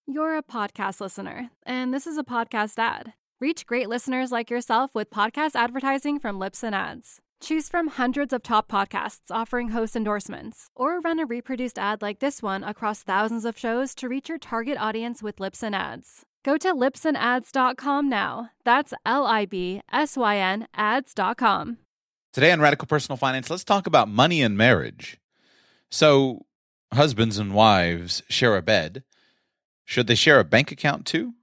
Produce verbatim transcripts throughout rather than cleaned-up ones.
You're a podcast listener, and this is a podcast ad. Reach great listeners like yourself with podcast advertising from Libsyn Ads. Choose from hundreds of top podcasts offering host endorsements, or run a reproduced ad like this one across thousands of shows to reach your target audience with Libsyn Ads. Go to libsyn ads dot com now. That's L I B S Y N ads dot com. Today on Radical Personal Finance, let's talk about money and marriage. So, husbands and wives share a bed. Should they share a bank account too?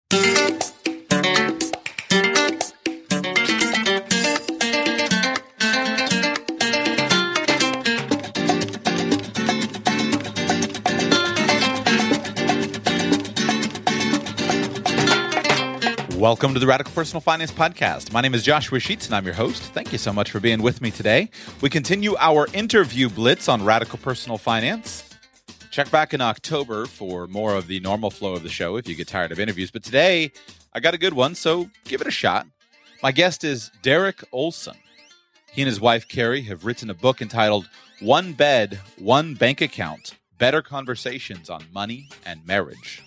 Welcome to the Radical Personal Finance Podcast. My name is Joshua Sheets, and I'm your host. Thank you so much for being with me today. We continue our interview blitz on Radical Personal Finance. Check back in October for more of the normal flow of the show if you get tired of interviews. But today, I got a good one, so give it a shot. My guest is Derek Olson. He and his wife, Carrie, have written a book entitled One Bed, One Bank Account, Better Conversations on Money and Marriage.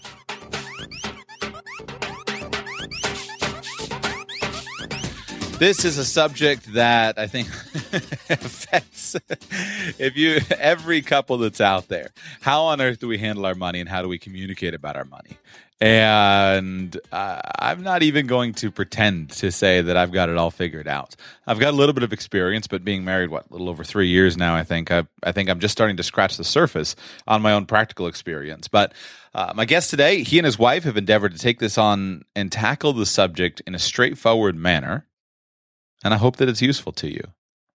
This is a subject that I think affects if you every couple that's out there. How on earth do we handle our money, and how do we communicate about our money? And uh, I'm not even going to pretend to say that I've got it all figured out. I've got a little bit of experience, but being married, what, a little over three years now, I think. I, I think I'm just starting to scratch the surface on my own practical experience. But uh, my guest today, he and his wife have endeavored to take this on and tackle the subject in a straightforward manner. And I hope that it's useful to you.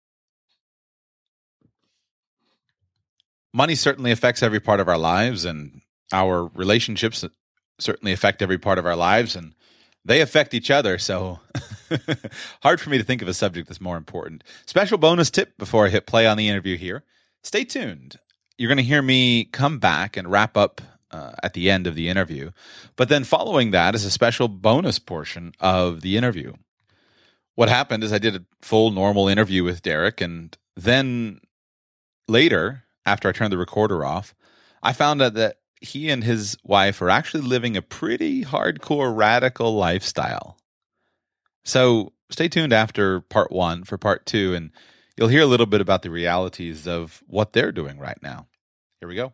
Money certainly affects every part of our lives, and our relationships certainly affect every part of our lives, and they affect each other. So hard for me to think of a subject that's more important. Special bonus tip before I hit play on the interview here. Stay tuned. You're going to hear me come back and wrap up uh, at the end of the interview. But then following that is a special bonus portion of the interview. What happened is I did a full normal interview with Derek, and then later, after I turned the recorder off, I found out that he and his wife are actually living a pretty hardcore radical lifestyle. So stay tuned after part one for part two, and you'll hear a little bit about the realities of what they're doing right now. Here we go.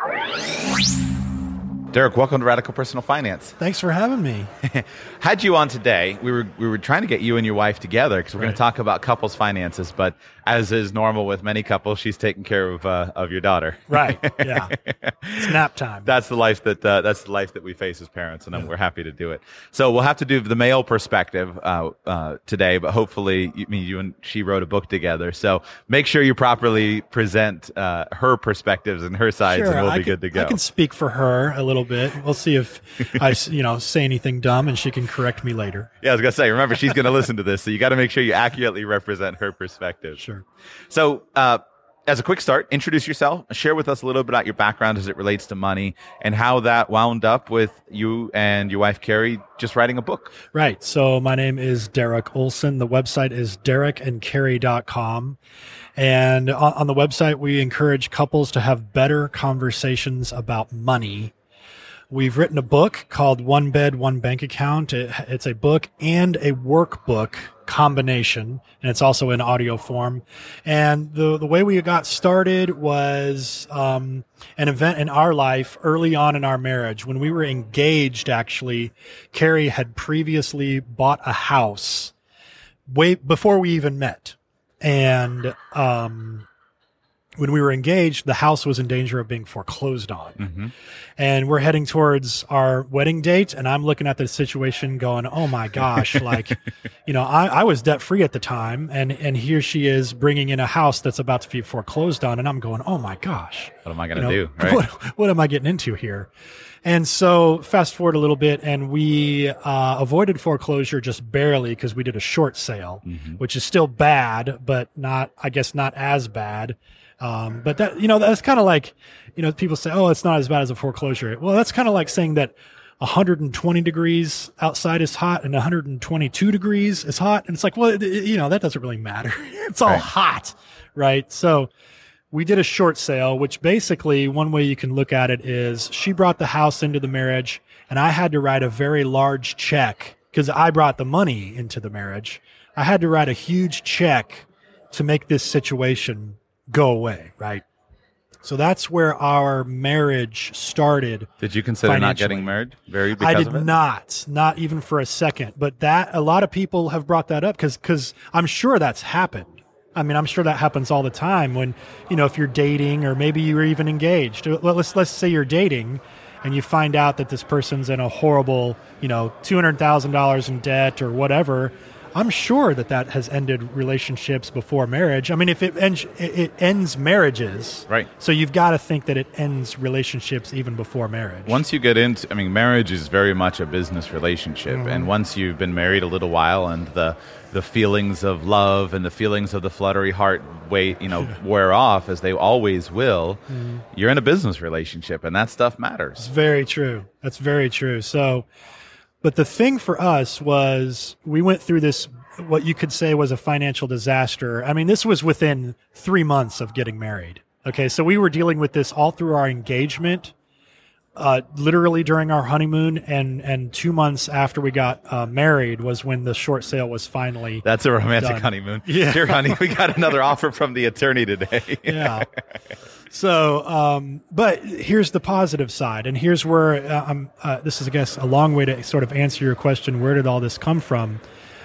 Derek, welcome to Radical Personal Finance. Thanks for having me. Had you on today. We were we were trying to get you and your wife together because we're right. going to talk about couples finances. But as is normal with many couples, she's taking care of uh, of your daughter. Right. Yeah. It's nap time. That's the life that uh, that's the life that we face as parents, and yeah. we're happy to do it. So we'll have to do the male perspective uh, uh, today, but hopefully, you I mean you and she wrote a book together. So make sure you properly present uh, her perspectives and her sides, sure, and we'll I be can, good to go. I can speak for her a little bit. We'll see if I, you know, say anything dumb, and she can correct me later. Yeah, I was gonna say. Remember, she's gonna listen to this, so you got to make sure you accurately represent her perspective. Sure. So, uh, as a quick start, introduce yourself. Share with us a little bit about your background as it relates to money, and how that wound up with you and your wife Carrie just writing a book. Right. So my name is Derek Olson. The website is derek and carrie dot com. And on, on the website, we encourage couples to have better conversations about money. We've written a book called One Bed, One Bank Account. It, it's a book and a workbook combination, and it's also in audio form. And the the way we got started was um, an event in our life early on in our marriage. When we were engaged, actually, Carrie had previously bought a house way before we even met. And um when we were engaged, the house was in danger of being foreclosed on. Mm-hmm. And we're heading towards our wedding date, and I'm looking at the situation going, oh my gosh, like, you know, I, I was debt free at the time, and, and here she is bringing in a house that's about to be foreclosed on, and I'm going, oh my gosh. What am I going to you know, do? Right? What, what am I getting into here? And so fast forward a little bit, and we uh, avoided foreclosure just barely because we did a short sale, mm-hmm. which is still bad, but not, I guess, not as bad. Um, but that, you know, that's kind of like, you know, people say, oh, it's not as bad as a foreclosure. Well, that's kind of like saying that one hundred twenty degrees outside is hot and one hundred twenty-two degrees is hot. And it's like, well, it, you know, that doesn't really matter. It's all right. hot, right? So we did a short sale, which basically one way you can look at it is she brought the house into the marriage and I had to write a very large check because I brought the money into the marriage. I had to write a huge check to make this situation go away, right? So that's where our marriage started. Did you consider not getting married? Very because I did of it? not, not even for a second. But that a lot of people have brought that up because because I'm sure that's happened. I mean, I'm sure that happens all the time when, you know, if you're dating or maybe you were even engaged. Well, let's let's say you're dating and you find out that this person's in a horrible, you know, two hundred thousand dollars in debt or whatever. I'm sure that that has ended relationships before marriage. I mean, if it ends, it ends marriages. Right. So you've got to think that it ends relationships even before marriage. Once you get into, I mean, marriage is very much a business relationship. Mm-hmm. And once you've been married a little while and the the feelings of love and the feelings of the fluttery heart wait, you know, wear off as they always will, mm-hmm. you're in a business relationship and that stuff matters. It's very true. That's very true. So, but the thing for us was we went through this, what you could say was a financial disaster. I mean, this was within three months of getting married. Okay, so we were dealing with this all through our engagement, uh, literally during our honeymoon, and, and two months after we got uh, married was when the short sale was finally That's a romantic done. honeymoon. Yeah. Here, honey, we got another offer from the attorney today. Yeah. So, um, but here's the positive side, and here's where uh, I'm. Uh, this is, I guess, a long way to sort of answer your question. Where did all this come from?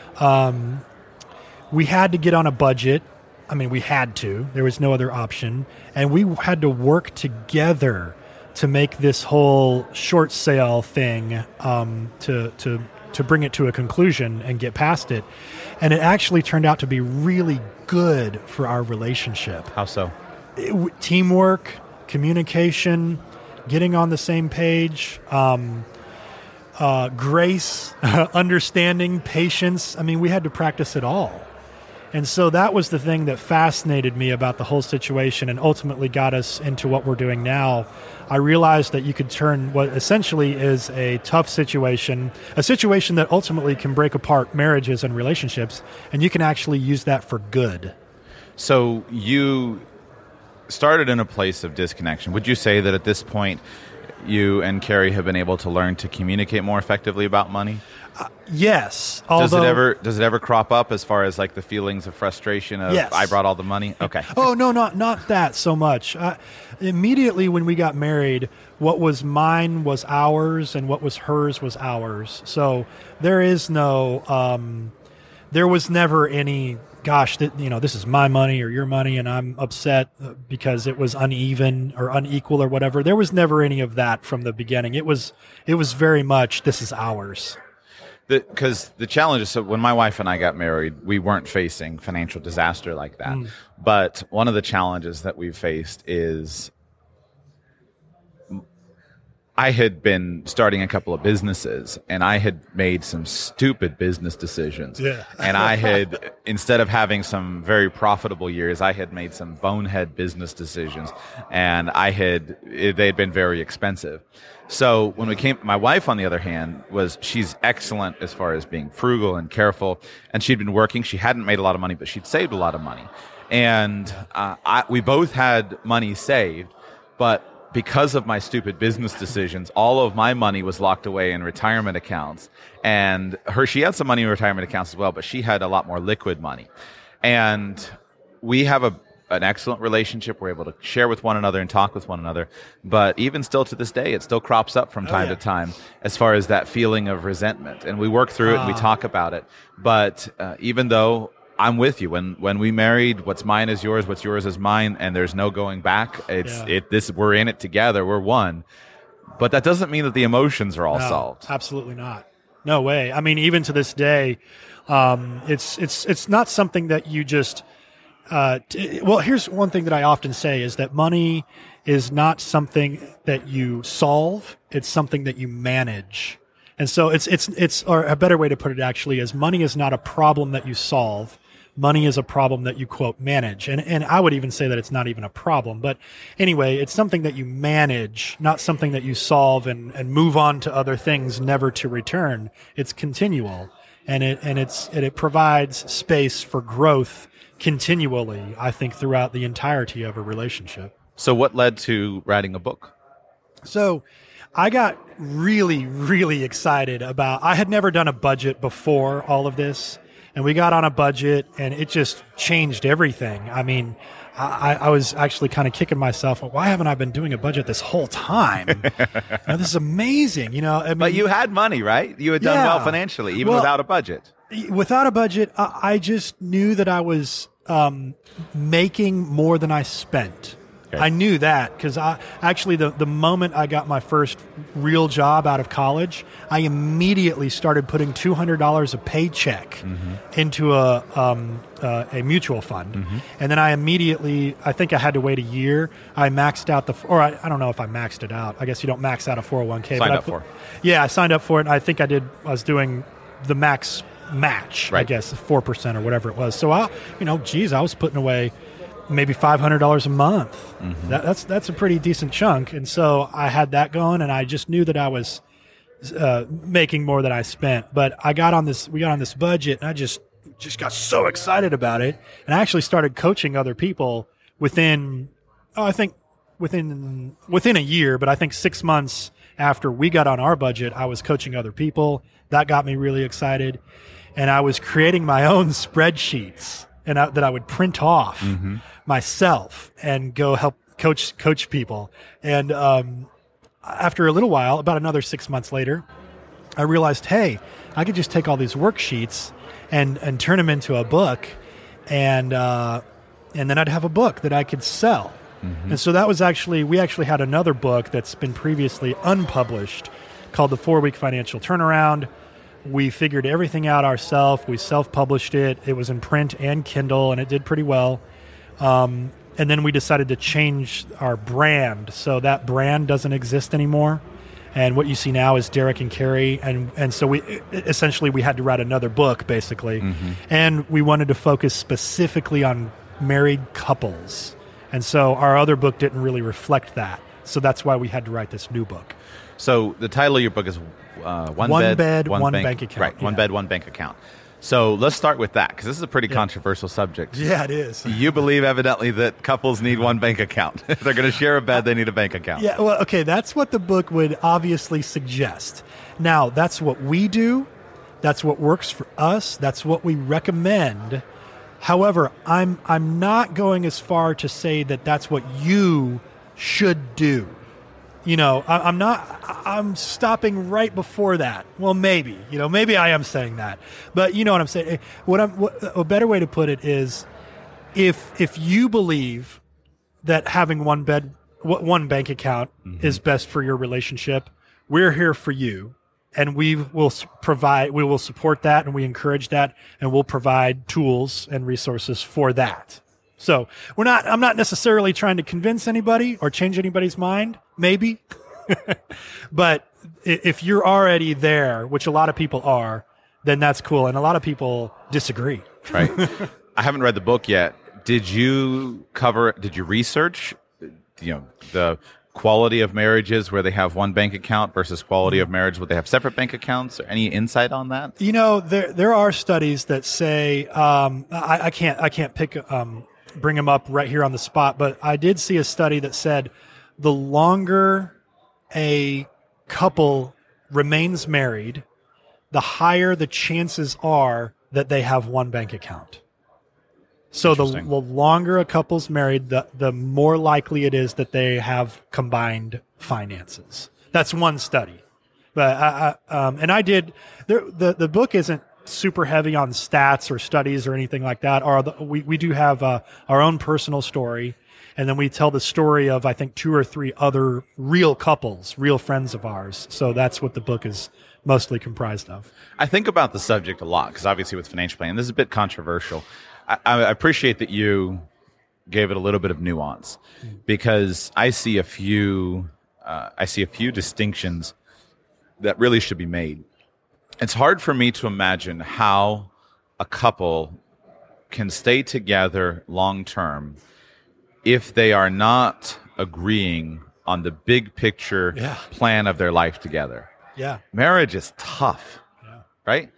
Um, we had to get on a budget. I mean, we had to. There was no other option, and we had to work together to make this whole short sale thing um, to to to bring it to a conclusion and get past it. And it actually turned out to be really good for our relationship. How so? It, teamwork, communication, getting on the same page, um, uh, grace, understanding, patience. I mean, we had to practice it all. And so that was the thing that fascinated me about the whole situation and ultimately got us into what we're doing now. I realized that you could turn what essentially is a tough situation, a situation that ultimately can break apart marriages and relationships, and you can actually use that for good. So you started in a place of disconnection. Would you say that at this point you and Carrie have been able to learn to communicate more effectively about money? Uh, yes. Although, does it ever does it ever crop up as far as like the feelings of frustration of yes. I brought all the money? Okay. Oh no, not not that so much. Uh, immediately when we got married, what was mine was ours, and what was hers was ours. So there is no, um, there was never any. Gosh, th- you know, this is my money or your money, and I'm upset because it was uneven or unequal or whatever. There was never any of that from the beginning. It was it was very much this is ours. Because the, the challenge is, so when my wife and I got married, we weren't facing financial disaster like that. Mm. But one of the challenges that we've faced is I had been starting a couple of businesses, and I had made some stupid business decisions. Yeah. And I had, instead of having some very profitable years, I had made some bonehead business decisions, and I had, they had been very expensive. So when we came, my wife, on the other hand, was, she's excellent as far as being frugal and careful, and she'd been working. She hadn't made a lot of money, but she'd saved a lot of money. And uh, I, we both had money saved, but because of my stupid business decisions, all of my money was locked away in retirement accounts. And her, she had some money in retirement accounts as well, but she had a lot more liquid money. And we have a an excellent relationship. We're able to share with one another and talk with one another. But even still to this day, it still crops up from time oh, yeah. to time as far as that feeling of resentment. And we work through uh. it and we talk about it. But uh, even though I'm with you, when when we married, what's mine is yours, what's yours is mine, and there's no going back. It's yeah. it this we're in it together, we're one. But that doesn't mean that the emotions are all no, solved. Absolutely not. No way. I mean, even to this day, um, it's it's it's not something that you just Uh, t- well, here's one thing that I often say is that money is not something that you solve. It's something that you manage. And so it's, it's, it's, or a better way to put it actually is money is not a problem that you solve. Money is a problem that you, quote, manage. And, and I would even say that it's not even a problem. But anyway, it's something that you manage, not something that you solve and, and move on to other things, never to return. It's continual. And it, and it's, and it provides space for growth continually, I think, throughout the entirety of a relationship. So what led to writing a book? So I got really, really excited about, I had never done a budget before all of this, and we got on a budget, and it just changed everything. I mean, I, I was actually kind of kicking myself. Why haven't I been doing a budget this whole time? You know, this is amazing. You know, I mean, but you had money, right? You had done yeah. well financially, even well, without a budget. Without a budget, I, I just knew that I was um, making more than I spent. Okay. I knew that because I actually the, the moment I got my first real job out of college, I immediately started putting two hundred dollars a paycheck mm-hmm. into a um, uh, a mutual fund, mm-hmm. and then I immediately I think I had to wait a year. I maxed out the or I, I don't know if I maxed it out. I guess you don't max out a four oh one k. Signed but up I put, for. Yeah, I signed up for it. And I think I did. I was doing the max match, right. I guess four percent or whatever it was. So I, you know, geez, I was putting away maybe five hundred dollars a month. Mm-hmm. That, that's that's a pretty decent chunk. And so I had that going, and I just knew that I was uh, making more than I spent. But I got on this, we got on this budget, and I just just got so excited about it. And I actually started coaching other people within, oh, I think within within a year, but I think six months after we got on our budget, I was coaching other people. That got me really excited. And I was creating my own spreadsheets and I, that I would print off mm-hmm. myself and go help coach coach people. And um, after a little while, about another six months later, I realized, hey, I could just take all these worksheets and and turn them into a book, and uh, and then I'd have a book that I could sell. Mm-hmm. And so that was actually, we actually had another book that's been previously unpublished called The Four-Week Financial Turnaround. We figured everything out ourselves. We self-published it. It was in print and Kindle, and it did pretty well. Um, and then we decided to change our brand. So that brand doesn't exist anymore. And what you see now is Derek and Carrie. And, and so we essentially we had to write another book, basically. Mm-hmm. And we wanted to focus specifically on married couples. And so our other book didn't really reflect that. So that's why we had to write this new book. So the title of your book is uh, One, one Bed, Bed, One, one bank, bank Account. Right, Yeah. One Bed, One Bank Account. So let's start with that, because this is a pretty yeah. controversial subject. Yeah, it is. You believe evidently that couples need one bank account. If they're going to share a bed, they need a bank account. Yeah, well, okay, that's what the book would obviously suggest. Now, that's what we do. That's what works for us. That's what we recommend. However, I'm I'm not going as far to say that that's what you should do. You know, I, I'm not, I'm stopping right before that. Well, maybe, you know, maybe I am saying that, but you know what I'm saying? What I'm, what, a better way to put it is if, if you believe that having one bed, one bank account mm-hmm. is best for your relationship, we're here for you, and we will provide, we will support that, and we encourage that, and we'll provide tools and resources for that. So we're not, I'm not necessarily trying to convince anybody or change anybody's mind, maybe. But if you're already there, which a lot of people are, then that's cool. And a lot of people disagree. Right. I haven't read the book yet. Did you cover, did you research, you know, the quality of marriages where they have one bank account versus quality of marriage where they have separate bank accounts? Or any insight on that? You know, there, there are studies that say, um, I, I can't, I can't pick, um, bring them up right here on the spot, but I did see a study that said the longer a couple remains married, the higher the chances are that they have one bank account. So the, the longer a couple's married, the, the more likely it is that they have combined finances. That's one study. But I, I, um, and I did, there, the, the book isn't super heavy on stats or studies or anything like that. Or the, we, we do have uh, our own personal story. And then we tell the story of, I think, two or three other real couples, real friends of ours. So that's what the book is mostly comprised of. I think about the subject a lot because obviously with financial planning, this is a bit controversial. I, I appreciate that you gave it a little bit of nuance because I see a few, uh, I see a few distinctions that really should be made. It's hard for me to imagine how a couple can stay together long term if they are not agreeing on the big picture yeah. plan of their life together. Yeah. Marriage is tough, yeah. right?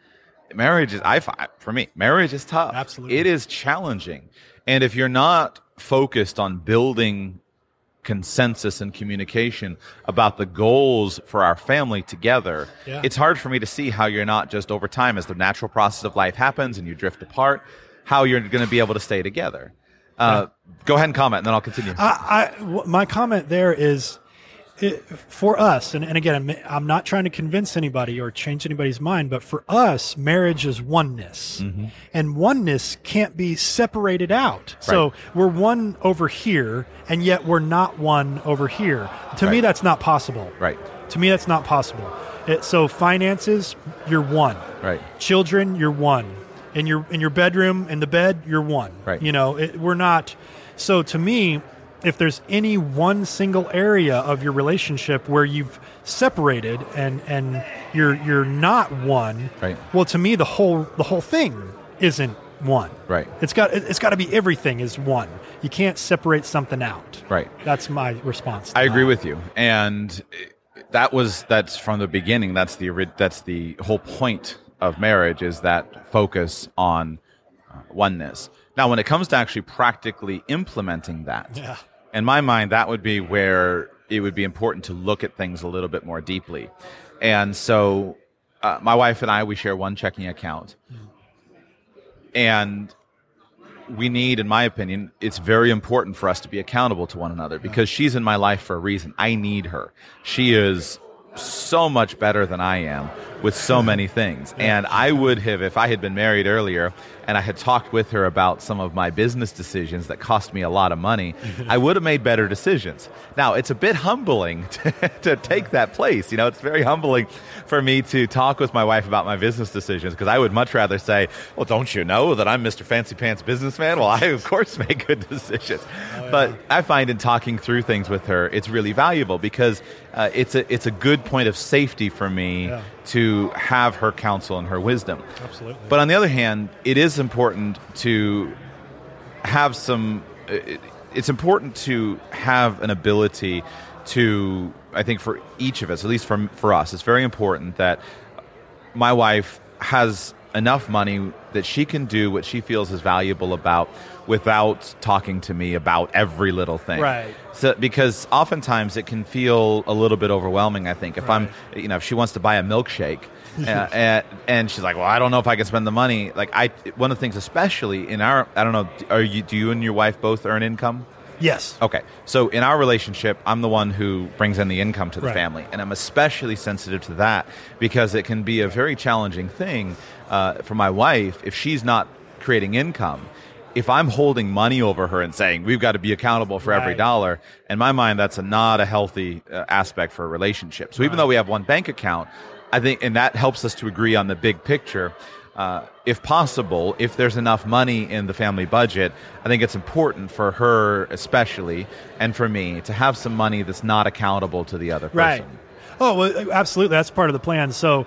marriage is, I find, for me, marriage is tough. Absolutely. It is challenging. And if you're not focused on building consensus and communication about the goals for our family together, yeah. it's hard for me to see how you're not just over time, as the natural process of life happens and you drift apart, how you're going to be able to stay together. Uh, yeah. Go ahead and comment, and then I'll continue. I, I, my comment there is, it, for us, and, and again, I'm, I'm not trying to convince anybody or change anybody's mind, but for us, marriage is oneness. Mm-hmm. And oneness can't be separated out. Right. So we're one over here, and yet we're not one over here. To right. me, that's not possible. Right. To me, that's not possible. It, so finances, you're one. Right. Children, you're one. In your in your bedroom, in the bed, you're one. Right. You know, it, we're not. So to me, if there's any one single area of your relationship where you've separated and, and you're you're not one, right. well, to me, the whole the whole thing isn't one. Right. It's got it's got to be everything is one. You can't separate something out. Right. That's my response to I that. agree with you, and that was that's from the beginning. That's the that's the whole point of marriage, is that focus on uh, oneness. Now, when it comes to actually practically implementing that, yeah. in my mind, that would be where it would be important to look at things a little bit more deeply. And so uh, my wife and I, we share one checking account. Mm. And we need, in my opinion, it's very important for us to be accountable to one another, because she's in my life for a reason. I need her. She is so much better than I am with so many things. And I would have, if I had been married earlier and I had talked with her about some of my business decisions that cost me a lot of money, I would have made better decisions. Now, it's a bit humbling to, to take that place. You know, it's very humbling for me to talk with my wife about my business decisions, because I would much rather say, well, don't you know that I'm Mister Fancy Pants businessman? Well, I, of course, make good decisions. Oh, yeah. But I find in talking through things with her, it's really valuable, because uh, it's a it's a good point of safety for me yeah. to have her counsel and her wisdom. Absolutely. But on the other hand, it is important to have some, it, it's important to have an ability to, I think for each of us, at least for, for us, it's very important that my wife has enough money that she can do what she feels is valuable about without talking to me about every little thing. Right. So, because oftentimes it can feel a little bit overwhelming, I think. If right. I'm, you know, if she wants to buy a milkshake uh, and, and she's like, well, I don't know if I can spend the money. Like I, one of the things, especially in our, I don't know, are you, do you and your wife both earn income? Yes. Okay. So in our relationship, I'm the one who brings in the income to the right. family. And I'm especially sensitive to that, because it can be a very challenging thing uh, for my wife if she's not creating income. If I'm holding money over her and saying, we've got to be accountable for right. every dollar, in my mind, that's a, not a healthy uh, aspect for a relationship. So even right. though we have one bank account, I think, and that helps us to agree on the big picture, Uh, if possible, if there's enough money in the family budget, I think it's important for her especially, and for me, to have some money that's not accountable to the other person. Right. Oh, well, absolutely. That's part of the plan. So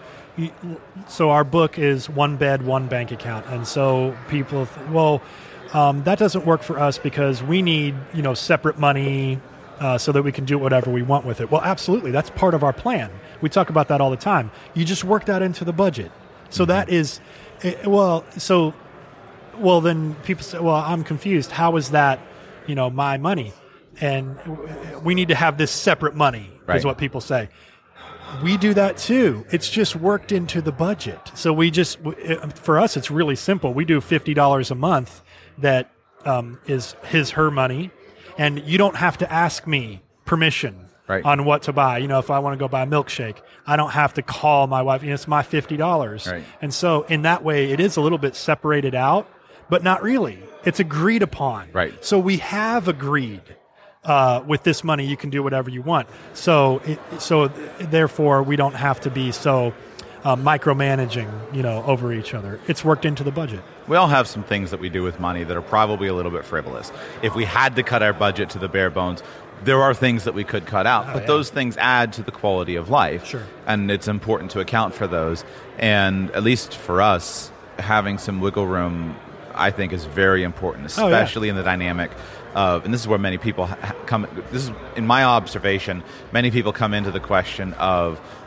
so our book is one bed, one bank account. And so people, th- well, um, that doesn't work for us because we need, you know, separate money uh, so that we can do whatever we want with it. Well, absolutely. That's part of our plan. We talk about that all the time. You just work that into the budget. So that is, well, so, well, then people say, well, I'm confused. How is that, you know, my money? And we need to have this separate money, right. is what people say. We do that too. It's just worked into the budget. So we just, for us, it's really simple. We do fifty dollars a month that um, is his, her money. And you don't have to ask me permission right. on what to buy. You know, if I want to go buy a milkshake, I don't have to call my wife. You know, it's my fifty dollars. Right. And so in that way, it is a little bit separated out, but not really. It's agreed upon. Right. So we have agreed. Uh, with this money, you can do whatever you want. So, it, so therefore, we don't have to be so uh, micromanaging, you know, over each other. It's worked into the budget. We all have some things that we do with money that are probably a little bit frivolous. If we had to cut our budget to the bare bones, there are things that we could cut out, oh, but yeah. those things add to the quality of life. Sure. And it's important to account for those. And at least for us, having some wiggle room, I think, is very important, especially oh, yeah. in the dynamic of, and this is where many people ha- come, this is, in my observation, many people come into the question of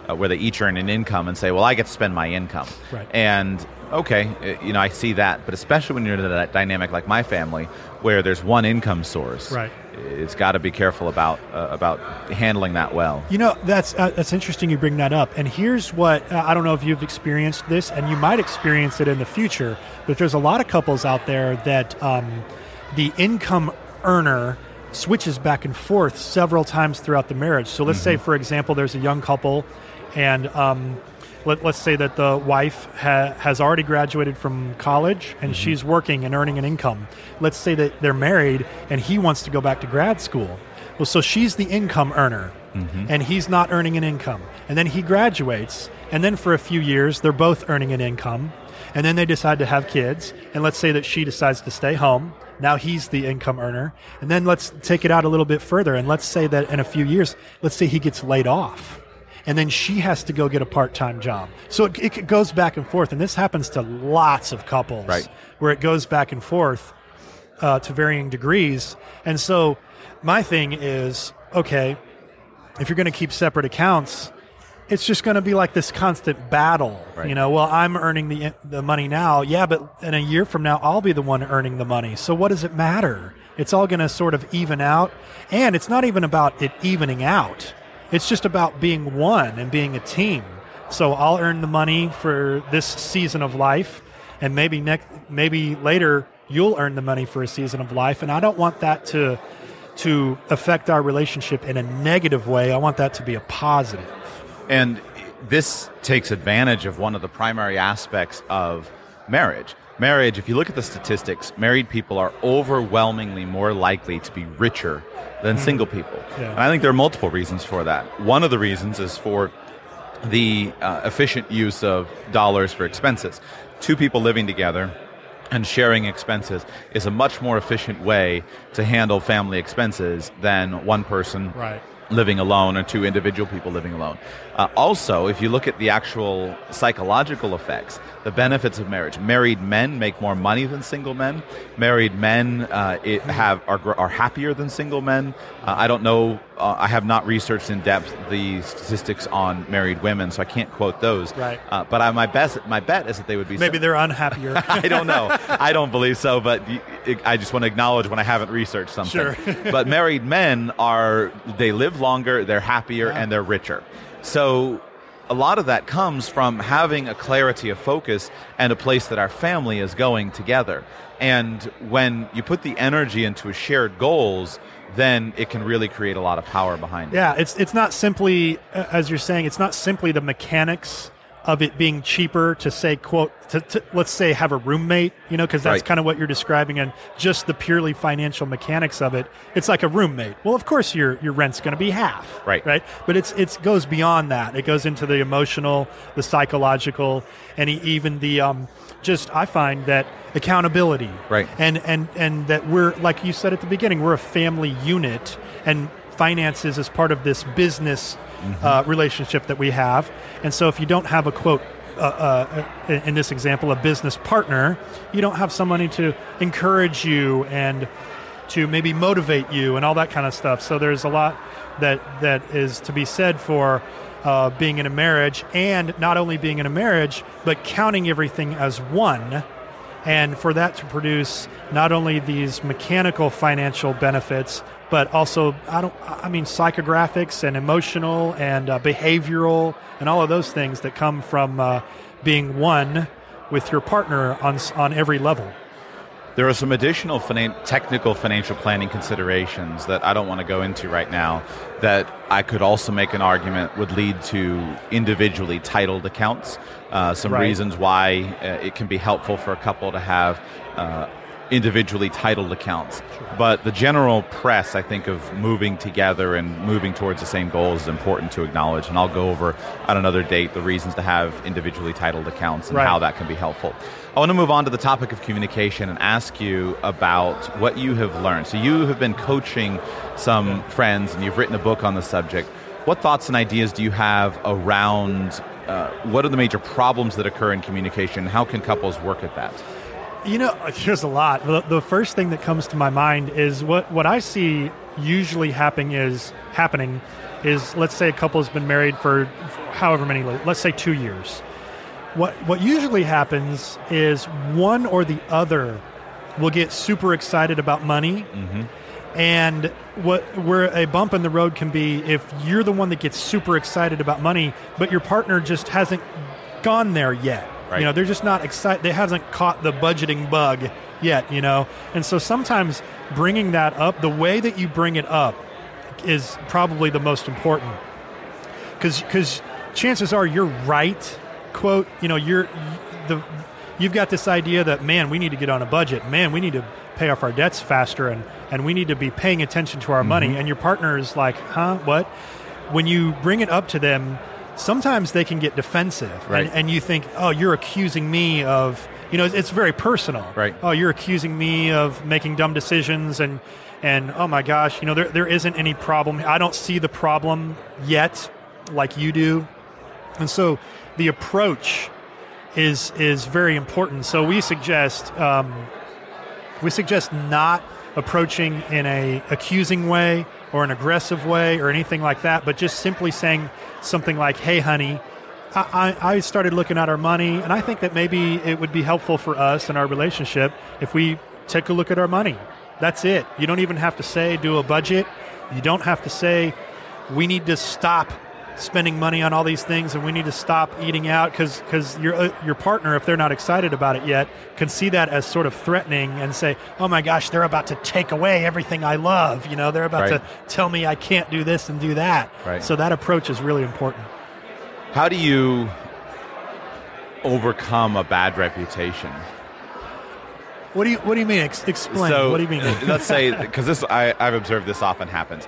uh, where they each earn an income and say, well, I get to spend my income. Right. And okay, uh, you know, I see that, but especially when you're in that dynamic like my family, where there's one income source, right. it's got to be careful about uh, about handling that well. You know, that's uh, that's interesting you bring that up. And here's what, uh, I don't know if you've experienced this, and you might experience it in the future, but there's a lot of couples out there that um, the income earner switches back and forth several times throughout the marriage. So let's mm-hmm. say, for example, there's a young couple, and um, let, let's say that the wife ha- has already graduated from college, and mm-hmm. she's working and earning an income. Let's say that they're married, and he wants to go back to grad school. Well, so she's the income earner, mm-hmm. and he's not earning an income. And then he graduates, and then for a few years, they're both earning an income. And then they decide to have kids, and let's say that she decides to stay home. Now he's the income earner. And then let's take it out a little bit further, and let's say that in a few years, let's say he gets laid off. And then she has to go get a part-time job. So it, it goes back and forth, and this happens to lots of couples, right. where it goes back and forth uh, to varying degrees. And so my thing is, okay, if you're going to keep separate accounts, it's just going to be like this constant battle. Right. You know, well, I'm earning the the money now. Yeah, but in a year from now, I'll be the one earning the money. So what does it matter? It's all going to sort of even out. And it's not even about it evening out. It's just about being one and being a team. So I'll earn the money for this season of life, and maybe next, maybe later you'll earn the money for a season of life. And I don't want that to to affect our relationship in a negative way. I want that to be a positive. And this takes advantage of one of the primary aspects of marriage. Marriage, if you look at the statistics, married people are overwhelmingly more likely to be richer than mm. single people. Yeah. And I think there are multiple reasons for that. One of the reasons is for the uh, efficient use of dollars for expenses. Two people living together and sharing expenses is a much more efficient way to handle family expenses than one person right. living alone or two individual people living alone. Uh, also, if you look at the actual psychological effects, the benefits of marriage, married men make more money than single men. Married men uh, it have are, are happier than single men. Uh, I don't know. Uh, I have not researched in depth the statistics on married women, so I can't quote those. Right. Uh, but I, my best, my bet is that they would be. Maybe so- they're unhappier. I don't know. I don't believe so, but I just want to acknowledge when I haven't researched something. Sure. But married men are, they live longer, they're happier, yeah. and they're richer. So a lot of that comes from having a clarity of focus and a place that our family is going together. And when you put the energy into shared goals, then it can really create a lot of power behind it. Yeah, it's it's not simply, as you're saying, it's not simply the mechanics of it being cheaper to say, quote, to, to let's say have a roommate, you know, because that's right. kind of what you're describing, and just the purely financial mechanics of it. It's like a roommate. Well, of course your your rent's going to be half, right? Right, but it's it goes beyond that. It goes into the emotional, the psychological, and even the um, just I find that accountability, right, and and and that we're, like you said at the beginning, we're a family unit, and finances is part of this business mm-hmm. uh, relationship that we have. And so if you don't have a, quote, uh, uh, in this example, a business partner, you don't have somebody to encourage you and to maybe motivate you and all that kind of stuff. So there's a lot that that is to be said for uh, being in a marriage, and not only being in a marriage, but counting everything as one. And for that to produce not only these mechanical financial benefits, but also, I don't. I mean, psychographics and emotional and uh, behavioral and all of those things that come from uh, being one with your partner on on every level. There are some additional finan- technical financial planning considerations that I don't want to go into right now that I could also make an argument would lead to individually titled accounts. Uh, some right. reasons why uh, it can be helpful for a couple to have uh, individually titled accounts. Sure. But the general press, I think, of moving together and moving towards the same goals is important to acknowledge. And I'll go over at another date the reasons to have individually titled accounts and right. how that can be helpful. I want to move on to the topic of communication and ask you about what you have learned. So you have been coaching some yeah. friends, and you've written a book on the subject. What thoughts and ideas do you have around uh, what are the major problems that occur in communication? How can couples work at that? You know, there's a lot. The, the first thing that comes to my mind is what, what I see usually happening is happening is, let's say a couple has been married for however many, let's say two years. What what usually happens is one or the other will get super excited about money. Mm-hmm. And what where a bump in the road can be if you're the one that gets super excited about money, but your partner just hasn't gone there yet. Right. You know, they're just not excited. They hasn't caught the budgeting bug yet, you know. And so sometimes bringing that up, the way that you bring it up is probably the most important. Because because chances are you're right. Quote, you know, you're the you've got this idea that, man, we need to get on a budget. Man, we need to pay off our debts faster, and, and we need to be paying attention to our mm-hmm. money. And your partner is like, huh, what? When you bring it up to them, sometimes they can get defensive. Right. And, and you think, oh, you're accusing me of, you know, it's very personal. Right. Oh, you're accusing me of making dumb decisions, and, and oh my gosh, you know, there there isn't any problem. I don't see the problem yet like you do. And so the approach is is very important. So we suggest um, we suggest not approaching in a accusing way or an aggressive way or anything like that, but just simply saying something like, "Hey, honey, I, I started looking at our money, and I think that maybe it would be helpful for us in our relationship if we take a look at our money." That's it. You don't even have to say do a budget. You don't have to say we need to stop spending money on all these things and we need to stop eating out, because because your uh, your partner, if they're not excited about it yet, can see that as sort of threatening and say, oh my gosh, they're about to take away everything I love. You know, they're about right. to tell me I can't do this and do that. Right. So that approach is really important. How do you overcome a bad reputation? What do you What do you mean? Ex- explain. So, what do you mean? Let's say, because this I, I've observed this often happens.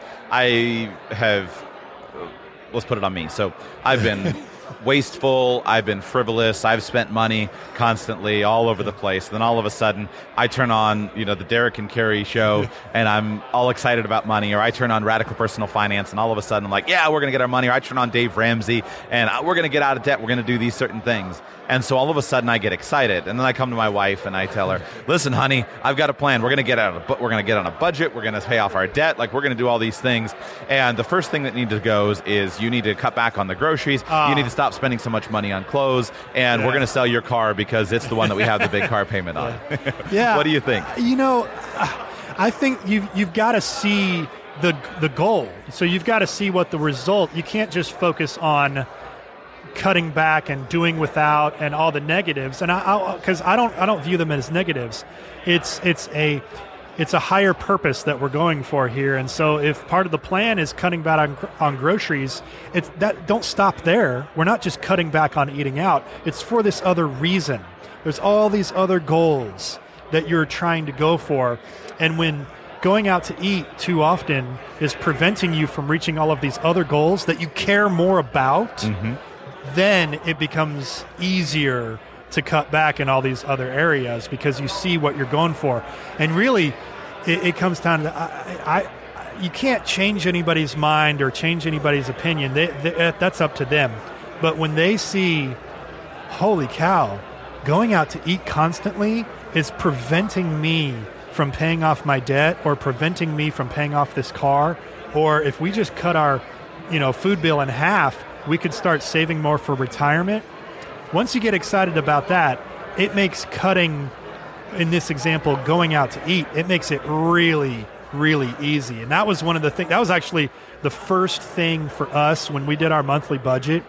I have. Let's put it on me. So I've been wasteful, I've been frivolous, I've spent money constantly all over the place. Then all of a sudden, I turn on, you know, the Derek and Carey show, and I'm all excited about money. Or I turn on Radical Personal Finance, and all of a sudden I'm like, yeah, we're going to get our money. Or I turn on Dave Ramsey, and we're going to get out of debt. We're going to do these certain things. And so all of a sudden I get excited, and then I come to my wife and I tell her, "Listen, honey, I've got a plan. We're going to get out of a, we're going to get on a budget. We're going to pay off our debt. Like, we're going to do all these things. And the first thing that needs to go is you need to cut back on the groceries. Uh, you need to stop spending so much money on clothes, and yeah. we're going to sell your car because it's the one that we have the big car payment on." Yeah. yeah. What do you think? You know, I think you've you've got to see the the goal. So you've got to see what the result. You can't just focus on cutting back and doing without and all the negatives, and I because I, I don't I don't view them as negatives. It's it's a it's a higher purpose that we're going for here, and so if part of the plan is cutting back on on groceries, it's that don't stop there. We're not just cutting back on eating out. It's for this other reason. There's all these other goals that you're trying to go for, and when going out to eat too often is preventing you from reaching all of these other goals that you care more about. Mm-hmm. Then it becomes easier to cut back in all these other areas because you see what you're going for. And really, it, it comes down to, I, I, you can't change anybody's mind or change anybody's opinion. They, they, that's up to them. But when they see, holy cow, going out to eat constantly is preventing me from paying off my debt or preventing me from paying off this car, or if we just cut our, you know, food bill in half, we could start saving more for retirement. Once you get excited about that, it makes cutting, in this example, going out to eat, it makes it really, really easy. And that was one of the things, that was actually the first thing for us when we did our monthly budget.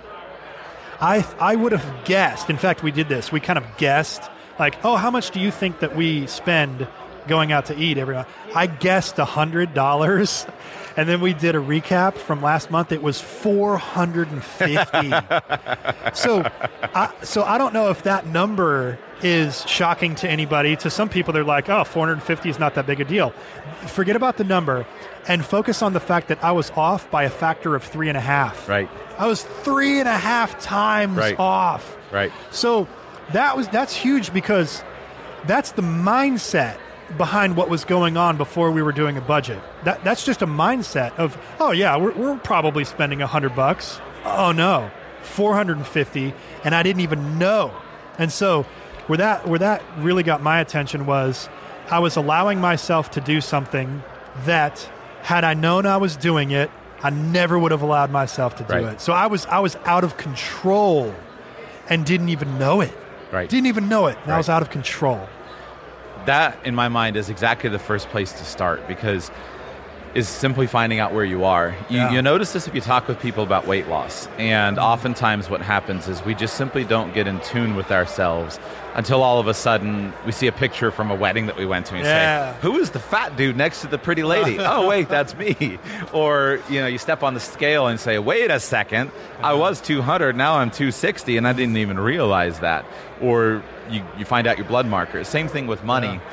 I I would have guessed, in fact, we did this, we kind of guessed, like, oh, how much do you think that we spend going out to eat every month? I guessed one hundred dollars. And then we did a recap from last month. It was four hundred fifty dollars. so, I, so I don't know if that number is shocking to anybody. To some people, they're like, oh, four hundred fifty is not that big a deal. Forget about the number and focus on the fact that I was off by a factor of three and a half. Right. I was three and a half times right. off. Right. So that was that's huge because that's the mindset behind what was going on before we were doing a budget. That that's just a mindset of, oh yeah, we're, we're probably spending a hundred bucks. Oh no, four hundred fifty, and I didn't even know. And so, where that where that really got my attention was, I was allowing myself to do something that, had I known I was doing it, I never would have allowed myself to do Right. it. So I was I was out of control and didn't even know it. Right. Didn't even know it. And I Right. was out of control. That, in my mind, is exactly the first place to start, because is simply finding out where you are. You, Yeah. you notice this if you talk with people about weight loss. And oftentimes what happens is we just simply don't get in tune with ourselves until all of a sudden we see a picture from a wedding that we went to and Yeah. say, who is the fat dude next to the pretty lady? Oh, wait, that's me. Or, you know, you step on the scale and say, wait a second, I was two hundred, now I'm two sixty, and I didn't even realize that. Or you, you find out your blood markers. Same thing with money. Yeah.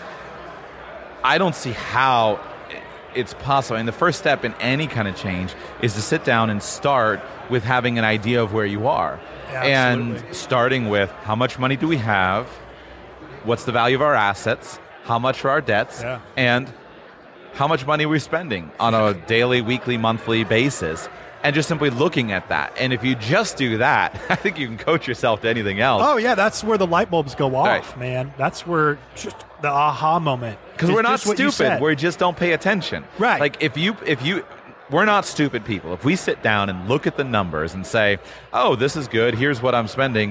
I don't see how it's possible. And the first step in any kind of change is to sit down and start with having an idea of where you are. Yeah, and absolutely. starting with how much money do we have, what's the value of our assets, how much are our debts, Yeah. and how much money are we spending on a daily, weekly, monthly basis. And just simply looking at that. And if you just do that, I think you can coach yourself to anything else. Oh, yeah, that's where the light bulbs go off, Right. man. That's where just the aha moment. Because It's we're not just what you stupid. said. We just don't pay attention. Right. Like if you if you we're not stupid people. If we sit down and look at the numbers and say, "Oh, this is good. Here's what I'm spending."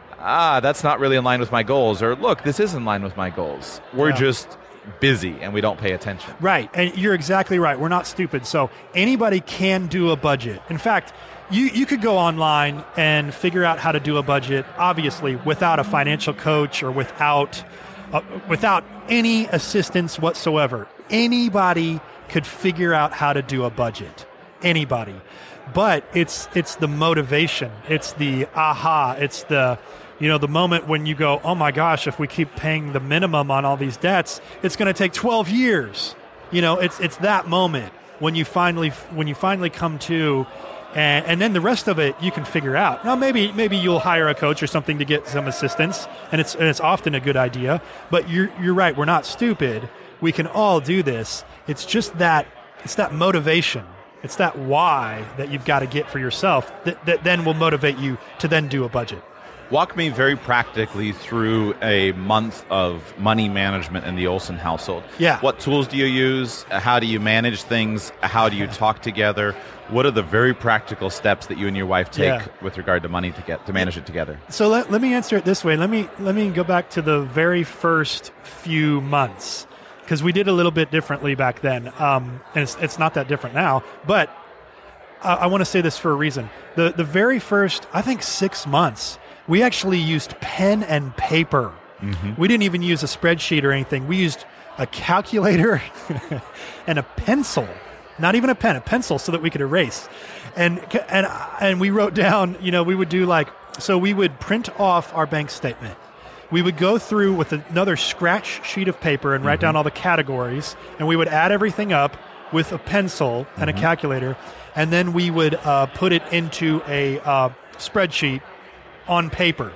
Ah, that's not really in line with my goals. Or look, this is in line with my goals. We're Yeah. just busy and we don't pay attention. Right, and you're exactly right. We're not stupid. So anybody can do a budget. In fact, you, you could go online and figure out how to do a budget, obviously, without a financial coach or without uh, without any assistance whatsoever. Anybody could figure out how to do a budget. Anybody. But it's it's the motivation. It's the aha. It's the You know, the moment when you go, oh my gosh, if we keep paying the minimum on all these debts, it's going to take twelve years. You know, it's it's that moment when you finally when you finally come to, and, and then the rest of it you can figure out. Now, maybe maybe you'll hire a coach or something to get some assistance, and it's and it's often a good idea. But you're you're right. We're not stupid. We can all do this. It's just that it's that motivation. It's that why that you've got to get for yourself that, that then will motivate you to then do a budget. Walk me very practically through a month of money management in the Olson household. Yeah. What tools do you use? How do you manage things? How do you talk together? What are the very practical steps that you and your wife take Yeah. with regard to money to get to manage it together? So let, let me answer it this way. Let me let me go back to the very first few months, because we did a little bit differently back then, um, and it's, it's not that different now. But I, I want to say this for a reason. The the very first, I think, six months, we actually used pen and paper. Mm-hmm. We didn't even use a spreadsheet or anything. We used a calculator and a pencil. Not even a pen, a pencil, so that we could erase. And and and we wrote down, you know, we would do like, so we would print off our bank statement. We would go through with another scratch sheet of paper and write mm-hmm. down all the categories, and we would add everything up with a pencil and mm-hmm. a calculator, and then we would uh, put it into a uh, spreadsheet on paper.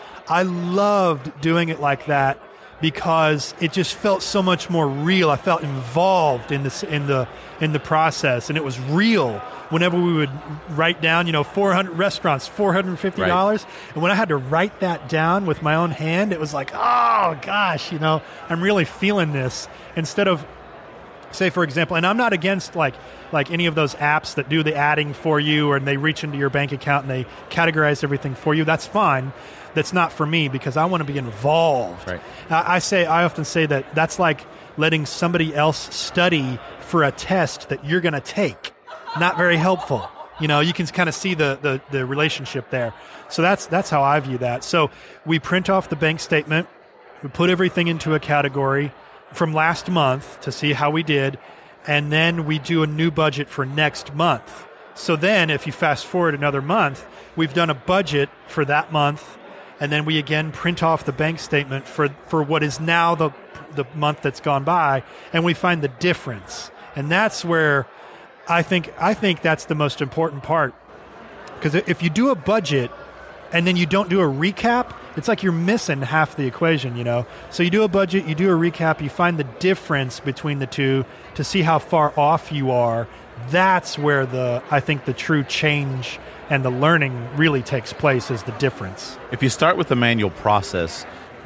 I loved doing it like that because it just felt so much more real. I felt involved in this in the in the process, and it was real. Whenever we would write down, you know, four hundred restaurants, four hundred fifty dollars, right. And when I had to write that down with my own hand, it was like, oh gosh, you know, I'm really feeling this. Instead of, say, for example, and I'm not against like like any of those apps that do the adding for you, or they reach into your bank account and they categorize everything for you. That's fine. That's not for me, because I want to be involved. Right. I, I say, I often say that that's like letting somebody else study for a test that you're going to take. Not very helpful. You know, you can kind of see the, the the relationship there. So that's that's how I view that. So we print off the bank statement. We put everything into a category from last month to see how we did, and then we do a new budget for next month. So then if you fast forward another month, we've done a budget for that month, and then we again print off the bank statement for, for what is now the the month that's gone by, and we find the difference. And that's where I think I think that's the most important part. Because if you do a budget and then you don't do a recap, it's like you're missing half the equation, you know? So you do a budget, you do a recap, you find the difference between the two to see how far off you are. That's where the I think the true change and the learning really takes place, is the difference. If you start with the manual process,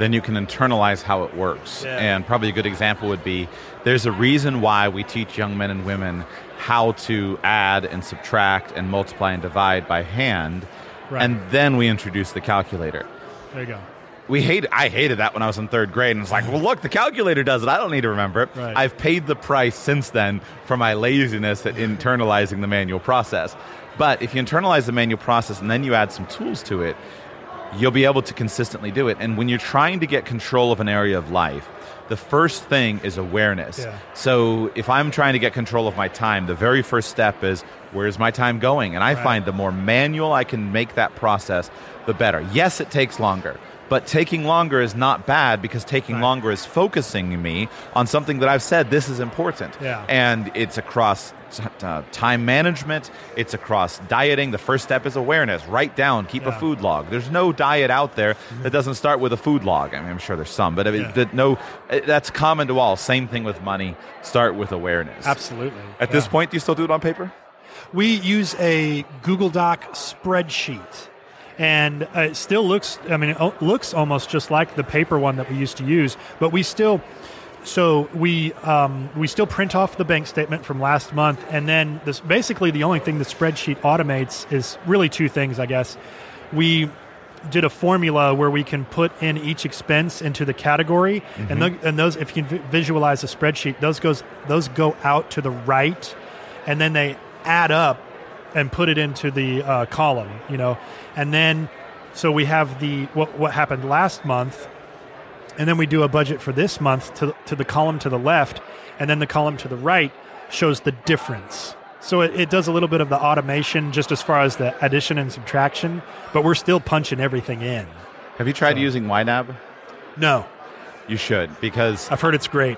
then you can internalize how it works. Yeah. And probably a good example would be, there's a reason why we teach young men and women how to add and subtract and multiply and divide by hand, Right. and then we introduce the calculator. There you go. We hate. I hated that when I was in third grade, and it's like, well, look, the calculator does it. I don't need to remember it. Right. I've paid the price since then for my laziness at internalizing the manual process. But if you internalize the manual process and then you add some tools to it, you'll be able to consistently do it. And when you're trying to get control of an area of life, the first thing is awareness. Yeah. So if I'm trying to get control of my time, the very first step is, where's my time going? And I Right. find the more manual I can make that process, the better. Yes, it takes longer. But taking longer is not bad, because taking Right. longer is focusing me on something that I've said, this is important. Yeah. And it's across t- uh, time management. It's across dieting. The first step is awareness. Write down, keep a Yeah. food log. There's no diet out there that doesn't start with a food log. I mean, I'm sure there's some, but I mean, Yeah. that no, that's common to all. Same thing with money. Start with awareness. Absolutely. At Yeah. this point, do you still do it on paper? We use a Google Doc spreadsheet, and uh, it still looks, I mean, it looks almost just like the paper one that we used to use, but we still, so we um, we still print off the bank statement from last month, and then this basically the only thing the spreadsheet automates is really two things, I guess. We did a formula where we can put in each expense into the category, and, the, and those, if you can vi- visualize a spreadsheet, those goes those go out to the right, and then they add up and put it into the uh, column, you know, and then so we have the what what happened last month, and then we do a budget for this month to to the column to the left, and then the column to the right shows the difference. So it, it does a little bit of the automation just as far as the addition and subtraction, but we're still punching everything in. Have you tried So- using Y NAB? No, You should, because I've heard it's great.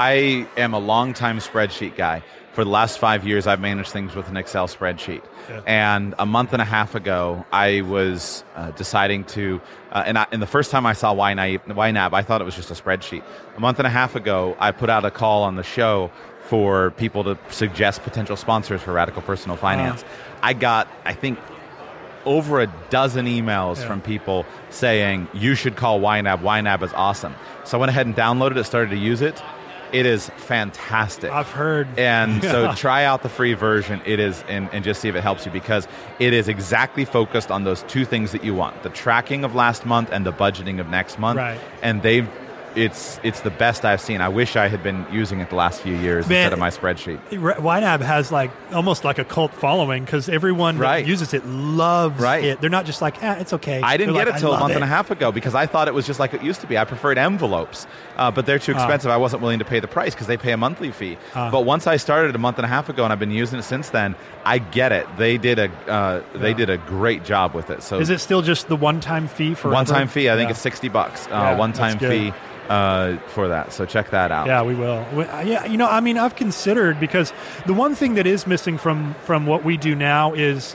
I am a longtime spreadsheet guy. For the last five years, I've managed things with an Excel spreadsheet. Yeah. And a month and a half ago, I was uh, deciding to, uh, and, I, and the first time I saw Y NAB, I thought it was just a spreadsheet. A month and a half ago, I put out a call on the show for people to suggest potential sponsors for Radical Personal Finance. Uh-huh. I got, I think, over a dozen emails Yeah. from people saying, you should call Y NAB. Y NAB is awesome. So I went ahead and downloaded it, started to use it. It is fantastic. I've heard. And so Yeah. try out the free version. It is, and, and just see if it helps you, because it is exactly focused on those two things that you want: the tracking of last month and the budgeting of next month. Right. And they've, it's it's the best I've seen. I wish I had been using it the last few years Man, instead of my spreadsheet. Y NAB has like almost like a cult following, because everyone Right. that uses it loves Right. it. They're not just like, eh, it's okay. I didn't They're get like, it till I a love month it. and a half ago, because I thought it was just like it used to be. I preferred envelopes, uh, but they're too expensive. I wasn't willing to pay the price because they pay a monthly fee. Uh. But once I started a month and a half ago, and I've been using it since then, I get it. They did a uh, they Yeah. did a great job with it. So Is it still just the one-time fee for one-time fee? I think Yeah. it's sixty bucks. Uh, Yeah, one-time that's good. fee uh, for that. So check that out. Yeah, we will. We- Yeah, you know, I mean, I've considered, because the one thing that is missing from from what we do now is,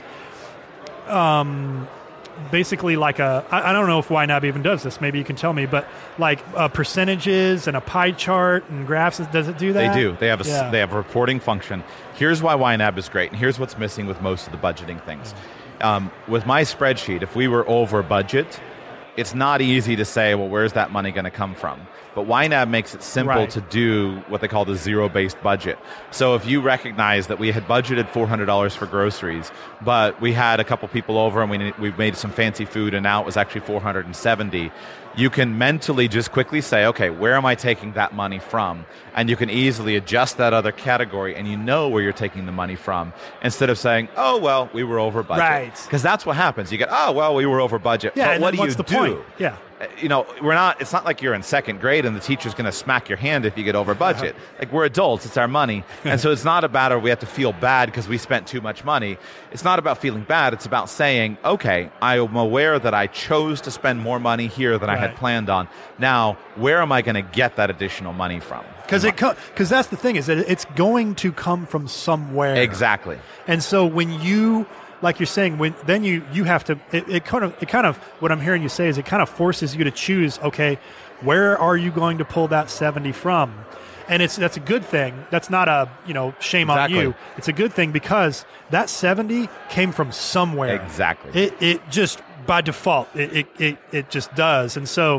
um, basically like a. I, I don't know if Y NAB even does this. Maybe you can tell me, but like uh, percentages and a pie chart and graphs. Does it do that? They do. They have a Yeah. they have a reporting function. Here's why Y NAB is great, and here's what's missing with most of the budgeting things. Um, with my spreadsheet, if we were over budget, it's not easy to say, well, where's that money going to come from? But Y NAB makes it simple Right. to do what they call the zero-based budget. So if you recognize that we had budgeted four hundred dollars for groceries, but we had a couple people over and we we made some fancy food, and now it was actually four hundred seventy, you can mentally just quickly say, okay, where am I taking that money from? And you can easily adjust that other category, and you know where you're taking the money from, instead of saying, oh, well, we were over budget. Right. Because that's what happens. You get, oh, well, we were over budget. Yeah, but and what then do what's you the do? point? Yeah. Uh, You know, we're not, it's not like you're in second grade and the teacher's going to smack your hand if you get over budget. Like, we're adults, it's our money. And so it's not about, or we have to feel bad because we spent too much money. It's not about feeling bad. It's about saying, okay, I am aware that I chose to spend more money here than I had Right. planned on. Now, where am I going to get that additional money from? Because it because that's the thing, is that it's going to come from somewhere. Exactly. And so when you, like you're saying, when then you you have to, it, it kind of it kind of what I'm hearing you say is it kind of forces you to choose. Okay, where are you going to pull that seventy from? And it's that's a good thing. That's not a you know shame Exactly. on you. It's a good thing, because that seventy came from somewhere. Exactly. It it just by default it it it, it just does. And so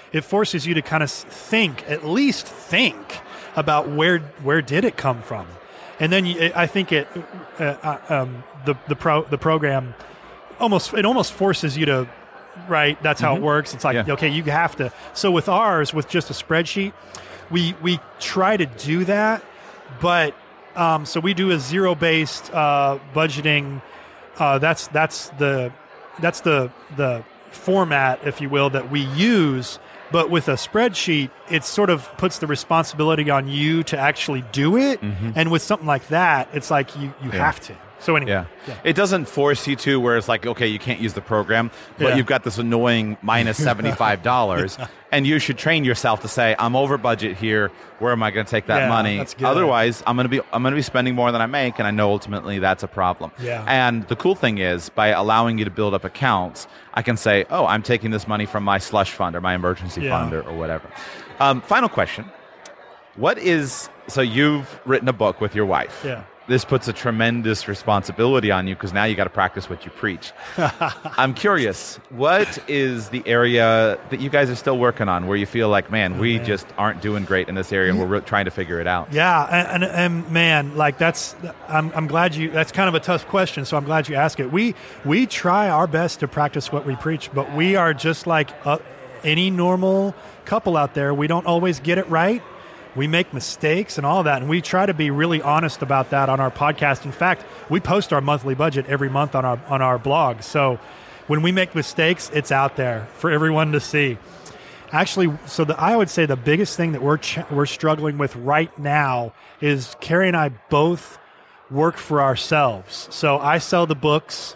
it forces you to kind of think, at least think about where where did it come from, and then you, I think it uh, um, the the pro the program almost it almost forces you to. Right, that's how mm-hmm. it works. It's like, yeah. okay, you have to. So with ours, with just a spreadsheet, we we try to do that, but um, so we do a zero-based uh, budgeting. Uh, that's that's the that's the the format, if you will, that we use. But with a spreadsheet, it sort of puts the responsibility on you to actually do it. Mm-hmm. And with something like that, it's like you you yeah. have to. So anyway, yeah. yeah. It doesn't force you to where it's like, okay, you can't use the program, but yeah. you've got this annoying minus seventy-five dollars, yeah. and you should train yourself to say, I'm over budget here. Where am I going to take that yeah, money? That's good. Otherwise, I'm going to be I'm going to be spending more than I make, and I know ultimately that's a problem. Yeah. And the cool thing is, by allowing you to build up accounts, I can say, oh, I'm taking this money from my slush fund or my emergency yeah. fund or, or whatever. Um, final question. What is, so you've written a book with your wife. Yeah. This puts a tremendous responsibility on you because now you got to practice what you preach. I'm curious, what is the area that you guys are still working on where you feel like, man, oh, we man. just aren't doing great in this area and we're re- trying to figure it out? Yeah, and, and, and man, like that's, I'm, I'm glad you, that's kind of a tough question, so I'm glad you ask it. We, we try our best to practice what we preach, but we are just like uh, any normal couple out there. We don't always get it right. We make mistakes and all that, and we try to be really honest about that on our podcast. In fact, we post our monthly budget every month on our on our blog. So when we make mistakes, it's out there for everyone to see. Actually, so the, I would say the biggest thing that we're ch- we're struggling with right now is Carrie and I both work for ourselves. So I sell the books.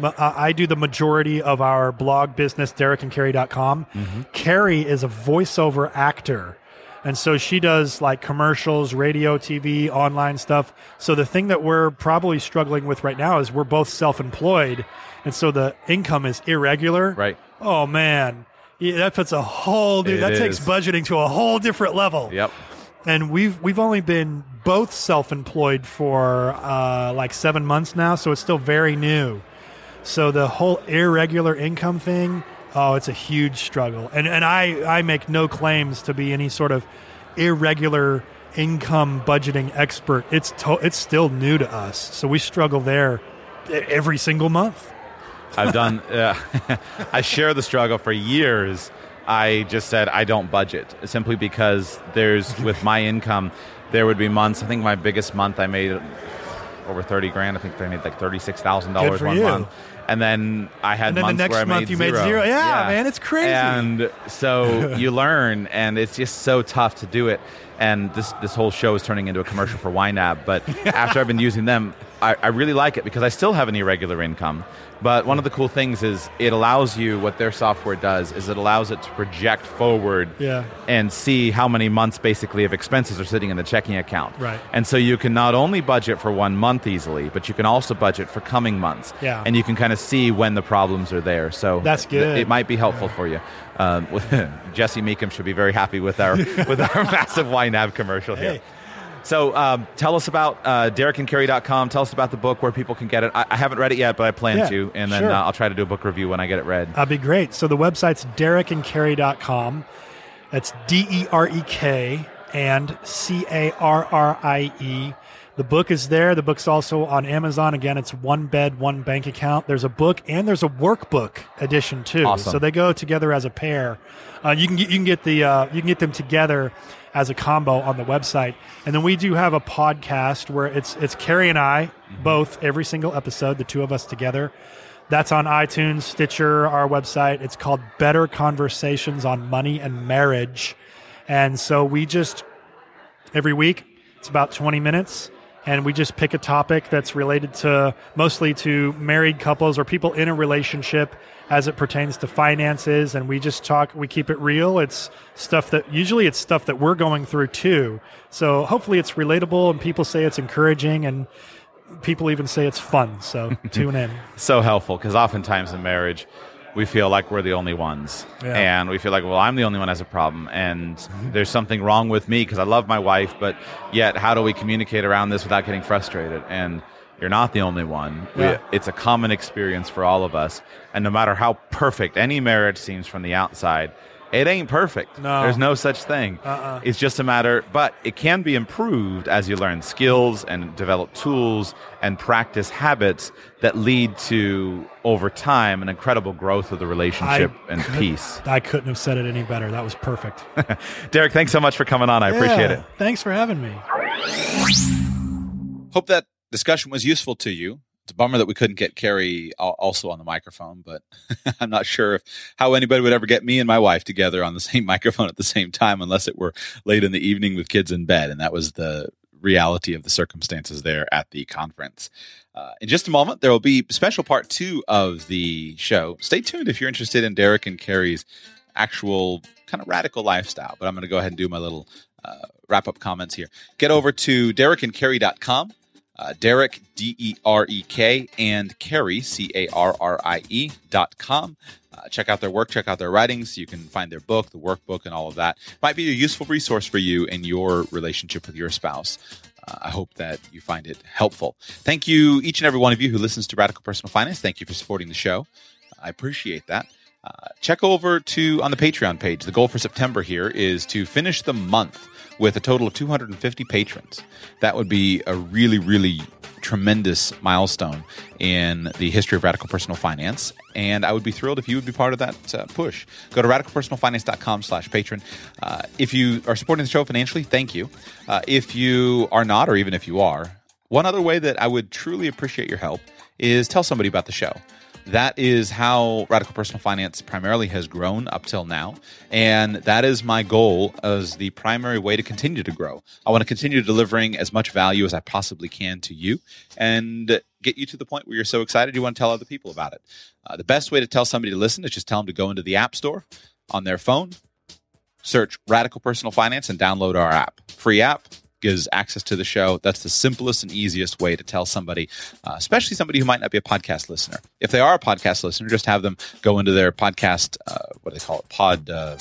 I do the majority of our blog business, derek and carrie dot com. Mm-hmm. Carrie is a voiceover actor. And so she does like commercials, radio, T V, online stuff. So the thing that we're probably struggling with right now is we're both self-employed. And so the income is irregular. Right. Oh, man. Yeah, that puts a whole new, that is. takes budgeting to a whole different level. Yep. And we've we've only been both self-employed for uh, like seven months now. So it's still very new. So the whole irregular income thing, oh, it's a huge struggle. And and I, I make no claims to be any sort of irregular income budgeting expert. It's to, it's still new to us. So we struggle there every single month. I've done, uh, I share the struggle for years. I just said I don't budget simply because there's, with my income, there would be months, I think my biggest month I made over thirty grand. I think I made like thirty-six thousand dollars one you. month. And then I had and then months the next where I month made you zero. made zero. Yeah, yeah, man, it's crazy. And so you learn, and it's just so tough to do it. And this this whole show is turning into a commercial for Y NAB. But after I've been using them, I, I really like it because I still have an irregular income. But one of the cool things is it allows you, what their software does, is it allows it to project forward yeah. and see how many months basically of expenses are sitting in the checking account. Right. And so you can not only budget for one month easily, but you can also budget for coming months. Yeah. And you can kind of see when the problems are there. So that's good. Th- it might be helpful yeah. for you. Um, Jesse Meekum should be very happy with our with our massive Y NAB commercial here. Hey. So um, tell us about uh, derek and carrie dot com. Tell us about the book, where people can get it. I, I haven't read it yet, but I plan yeah, to. And then sure. uh, I'll try to do a book review when I get it read. That'd be great. So the website's derek and carrie dot com. That's D E R E K and C A R R I E. The book is there. The book's also on Amazon. Again, it's One Bed, One Bank Account. There's a book and there's a workbook edition too. Awesome. So they go together as a pair. Uh, you can get, you can get the uh, you can get them together as a combo on the website. And then we do have a podcast where it's it's Carrie and I mm-hmm. both every single episode, the two of us together. That's on iTunes, Stitcher, our website. It's called Better Conversations on Money and Marriage. And so we just every week, it's about twenty minutes. And we just pick a topic that's related to mostly to married couples or people in a relationship as it pertains to finances. And we just talk, we keep it real. It's stuff that usually it's stuff that we're going through too. So hopefully it's relatable and people say it's encouraging and people even say it's fun. So tune in. So helpful because oftentimes in marriage, we feel like we're the only ones. Yeah. And we feel like, well, I'm the only one who has a problem. And mm-hmm. there's something wrong with me because I love my wife. But yet, how do we communicate around this without getting frustrated? And you're not the only one. Yeah. We, it's a common experience for all of us. And no matter how perfect any marriage seems from the outside, It ain't perfect. No. There's no such thing. Uh-uh. It's just a matter, but it can be improved as you learn skills and develop tools and practice habits that lead to, over time, an incredible growth of the relationship I and could, peace. I couldn't have said it any better. That was perfect. Derek, thanks so much for coming on. I Yeah, appreciate it. Thanks for having me. Hope that discussion was useful to you. It's a bummer that we couldn't get Carrie also on the microphone, but I'm not sure if, how anybody would ever get me and my wife together on the same microphone at the same time, unless it were late in the evening with kids in bed. And that was the reality of the circumstances there at the conference. Uh, in just a moment, there will be special part two of the show. Stay tuned if you're interested in Derek and Carrie's actual kind of radical lifestyle. But I'm going to go ahead and do my little uh, wrap-up comments here. Get over to derek and carrie dot com. Uh, Derek, D E R E K, and Carrie, C A R R I E dot com. Uh, check out their work, check out their writings. You can find their book, the workbook, and all of that. Might be a useful resource for you in your relationship with your spouse. Uh, I hope that you find it helpful. Thank you, each and every one of you who listens to Radical Personal Finance. Thank you for supporting the show. I appreciate that. Uh, check over to on the Patreon page. The goal for September here is to finish the month with a total of two hundred fifty patrons. That would be a really, really tremendous milestone in the history of Radical Personal Finance. And I would be thrilled if you would be part of that uh, push. Go to radical personal finance dot com slash patron. Uh, if you are supporting the show financially, thank you. Uh, if you are not, or even if you are, one other way that I would truly appreciate your help is tell somebody about the show. That is how Radical Personal Finance primarily has grown up till now. And that is my goal as the primary way to continue to grow. I want to continue delivering as much value as I possibly can to you and get you to the point where you're so excited you want to tell other people about it. Uh, the best way to tell somebody to listen is just tell them to go into the App Store on their phone, search Radical Personal Finance, and download our app. Free app. Gives access to the show. That's the simplest and easiest way to tell somebody, uh, especially somebody who might not be a podcast listener. If they are a podcast listener, just have them go into their podcast, uh, what do they call it? Pod, uh,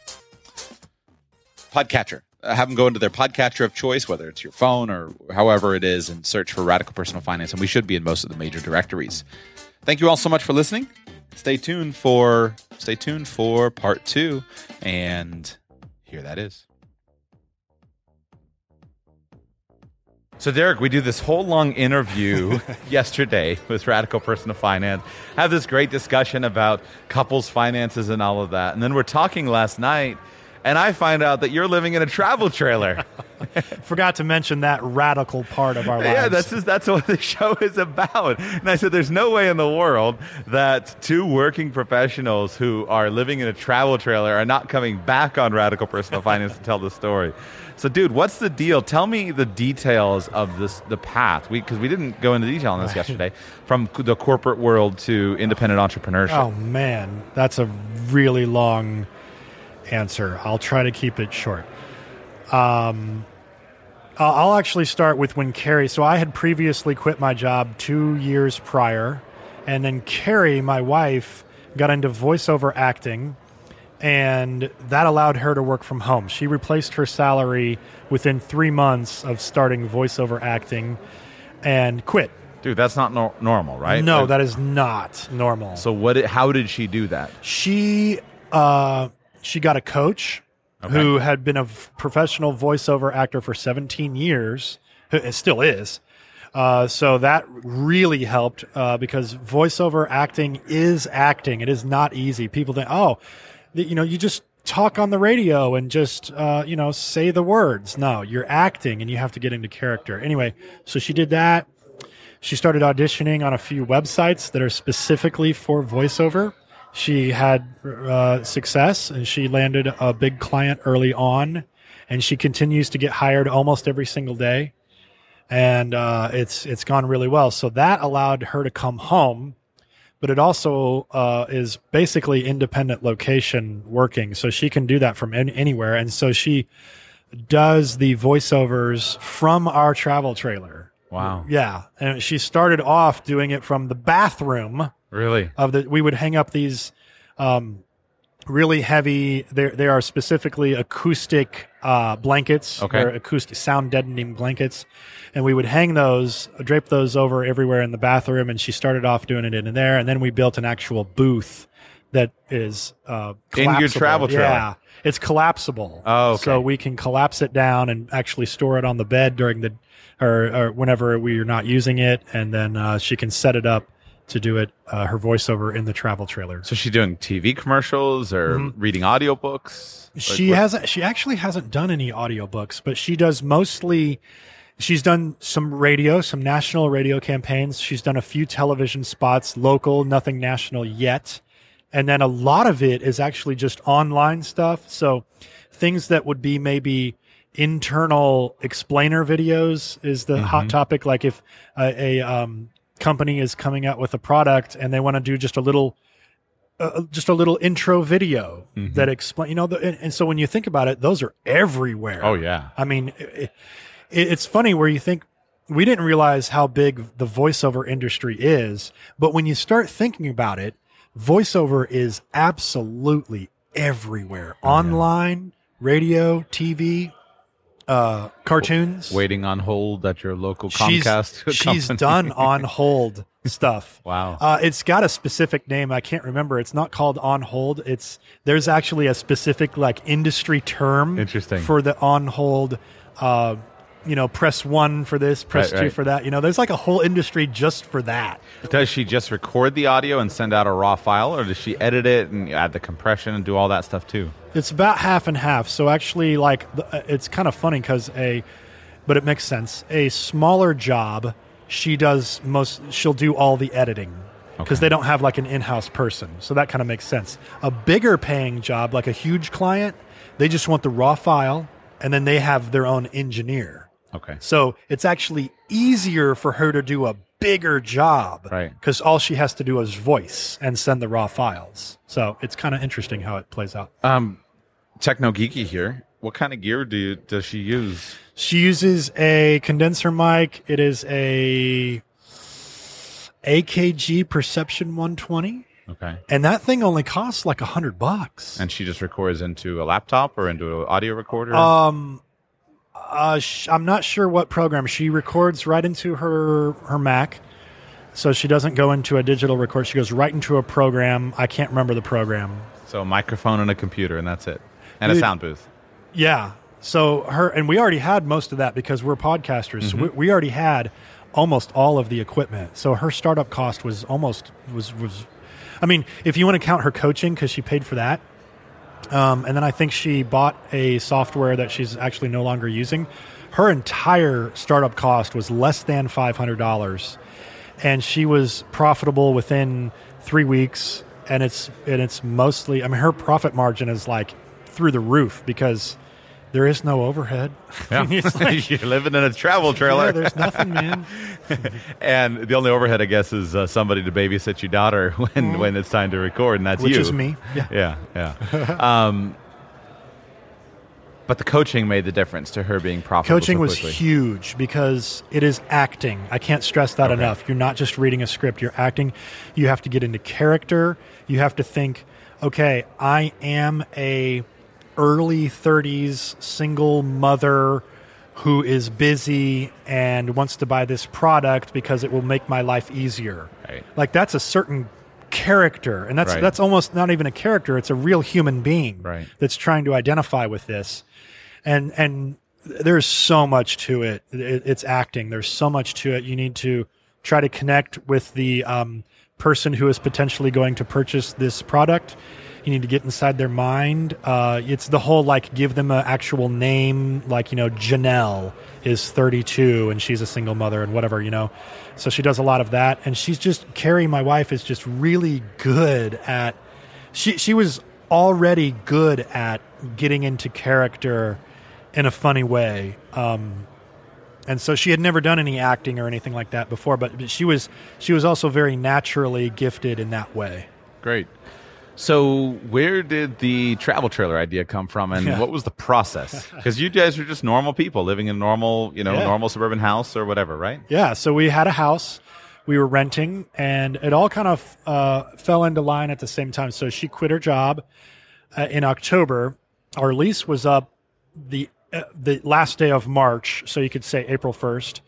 podcatcher. Uh, have them go into their podcatcher of choice, whether it's your phone or however it is, and search for Radical Personal Finance. And we should be in most of the major directories. Thank you all so much for listening. Stay tuned for, stay tuned for part two. And here that is. So, Derek, we do this whole long interview yesterday with Radical Personal Finance, have this great discussion about couples finances and all of that. And then we're talking last night, and I find out that you're living in a travel trailer. Forgot to mention that radical part of our lives. Yeah, that's just, that's what the show is about. And I said, there's no way in the world that two working professionals who are living in a travel trailer are not coming back on Radical Personal Finance to tell the story. So, dude, what's the deal? Tell me the details of this, the path, we because we didn't go into detail on this yesterday, from the corporate world to independent entrepreneurship. Oh, man, that's a really long answer. I'll try to keep it short. Um, I'll actually start with when Carrie, so I had previously quit my job two years prior, and then Carrie, my wife, got into voiceover acting, and that allowed her to work from home. She replaced her salary within three months of starting voiceover acting and quit. Dude, that's not no- normal, right? No, like, that is not normal. So what? Did, how did she do that? She uh, she got a coach okay. who had been a v- professional voiceover actor for seventeen years. It still is. Uh, so that really helped uh, because voiceover acting is acting. It is not easy. People think, oh, you know, you just talk on the radio and just, uh, you know, say the words. No, you're acting and you have to get into character. Anyway, so she did that. She started auditioning on a few websites that are specifically for voiceover. She had uh, success and she landed a big client early on, and she continues to get hired almost every single day. And uh, it's it's gone really well. So that allowed her to come home. But it also uh, is basically independent location working, so she can do that from any, anywhere. And so she does the voiceovers from our travel trailer. Wow. Yeah, and she started off doing it from the bathroom. Really? Of the, we would hang up these um, really heavy. They they are specifically acoustic uh, blankets, okay. or acoustic sound deadening blankets. And we would hang those, drape those over everywhere in the bathroom. And she started off doing it in there. And then we built an actual booth that is uh, in your collapsible. travel trailer. Yeah, it's collapsible. Oh, okay. So we can collapse it down and actually store it on the bed during the or, or whenever we are not using it, and then uh, she can set it up to do it uh, her voiceover in the travel trailer. So she's doing T V commercials or mm-hmm. reading audiobooks? She like hasn't. She actually hasn't done any audiobooks, but she does mostly. She's done some radio, some national radio campaigns. She's done a few television spots, local, nothing national yet. And then a lot of it is actually just online stuff. So things that would be maybe internal explainer videos is the mm-hmm. hot topic. Like if a, a um, company is coming out with a product and they want to do just a little, uh, just a little intro video mm-hmm. that explain, you know, the, and, and so when you think about it, those are everywhere. Oh yeah. I mean, it, it's funny where you think we didn't realize how big the voiceover industry is, but when you start thinking about it, voiceover is absolutely everywhere. Oh, online, yeah. radio, T V, uh, cartoons. Waiting on hold at your local Comcast She's, she's done on hold stuff. Wow. Uh, it's got a specific name. I can't remember. It's not called on hold. It's there's actually a specific like industry term Interesting. For the on hold uh you know, press one for this, press right, two right. for that. You know, there's like a whole industry just for that. Does she just record the audio and send out a raw file, or does she edit it and add the compression and do all that stuff too? It's about half and half. So actually, like, it's kind of funny because a, but it makes sense. A smaller job, she does most, she'll do all the editing because okay. they don't have like an in-house person. So that kind of makes sense. A bigger paying job, like a huge client, they just want the raw file and then they have their own engineer. Okay. So it's actually easier for her to do a bigger job. Right. Because all she has to do is voice and send the raw files. So it's kind of interesting how it plays out. Um, Techno Geeky here. What kind of gear do you, does she use? She uses a condenser mic. It is a A K G Perception one twenty. Okay. And that thing only costs like a hundred bucks. And she just records into a laptop or into an audio recorder? Um... Uh, sh- I'm not sure what program. She records right into her, her Mac, so she doesn't go into a digital record. She goes right into a program. I can't remember the program. So a microphone and a computer, and that's it. And it, a sound booth. Yeah. So her, and we already had most of that because we're podcasters. Mm-hmm. So we, we already had almost all of the equipment. So her startup cost was almost, was, was I mean, if you want to count her coaching, because she paid for that, Um, and then I think she bought a software that she's actually no longer using. Her entire startup cost was less than five hundred dollars, and she was profitable within three weeks. And it's and it's mostly, I mean, her profit margin is like through the roof because there is no overhead. Yeah. I mean, it's like, you're living in a travel trailer. Yeah, there's nothing, man. And the only overhead, I guess, is uh, somebody to babysit your daughter when, mm. when it's time to record, and that's Which you. Which is me. Yeah, yeah. yeah. um, but the coaching made the difference to her being profitable. Coaching so was quickly. huge because it is acting. I can't stress that okay. enough. You're not just reading a script. You're acting. You have to get into character. You have to think, okay, I am a early thirties single mother who is busy and wants to buy this product because it will make my life easier. Right. Like that's a certain character, and that's right. that's almost not even a character. It's a real human being right. that's trying to identify with this. And and there's so much to it. it. It's acting. There's so much to it. You need to try to connect with the um, person who is potentially going to purchase this product. You need to get inside their mind. Uh, it's the whole, like, give them an actual name. Like, you know, Janelle is thirty-two and she's a single mother and whatever, you know. So she does a lot of that. And she's just, Carrie, my wife, is just really good at, she, she was already good at getting into character in a funny way. Um, and so she had never done any acting or anything like that before, but, but she was she was also very naturally gifted in that way. Great. So where did the travel trailer idea come from, and yeah. what was the process? Because you guys are just normal people living in a normal, you know, yeah. normal suburban house or whatever, right? Yeah. So we had a house we were renting, and it all kind of uh, fell into line at the same time. So she quit her job uh, in October. Our lease was up the uh, the last day of March, so you could say April first.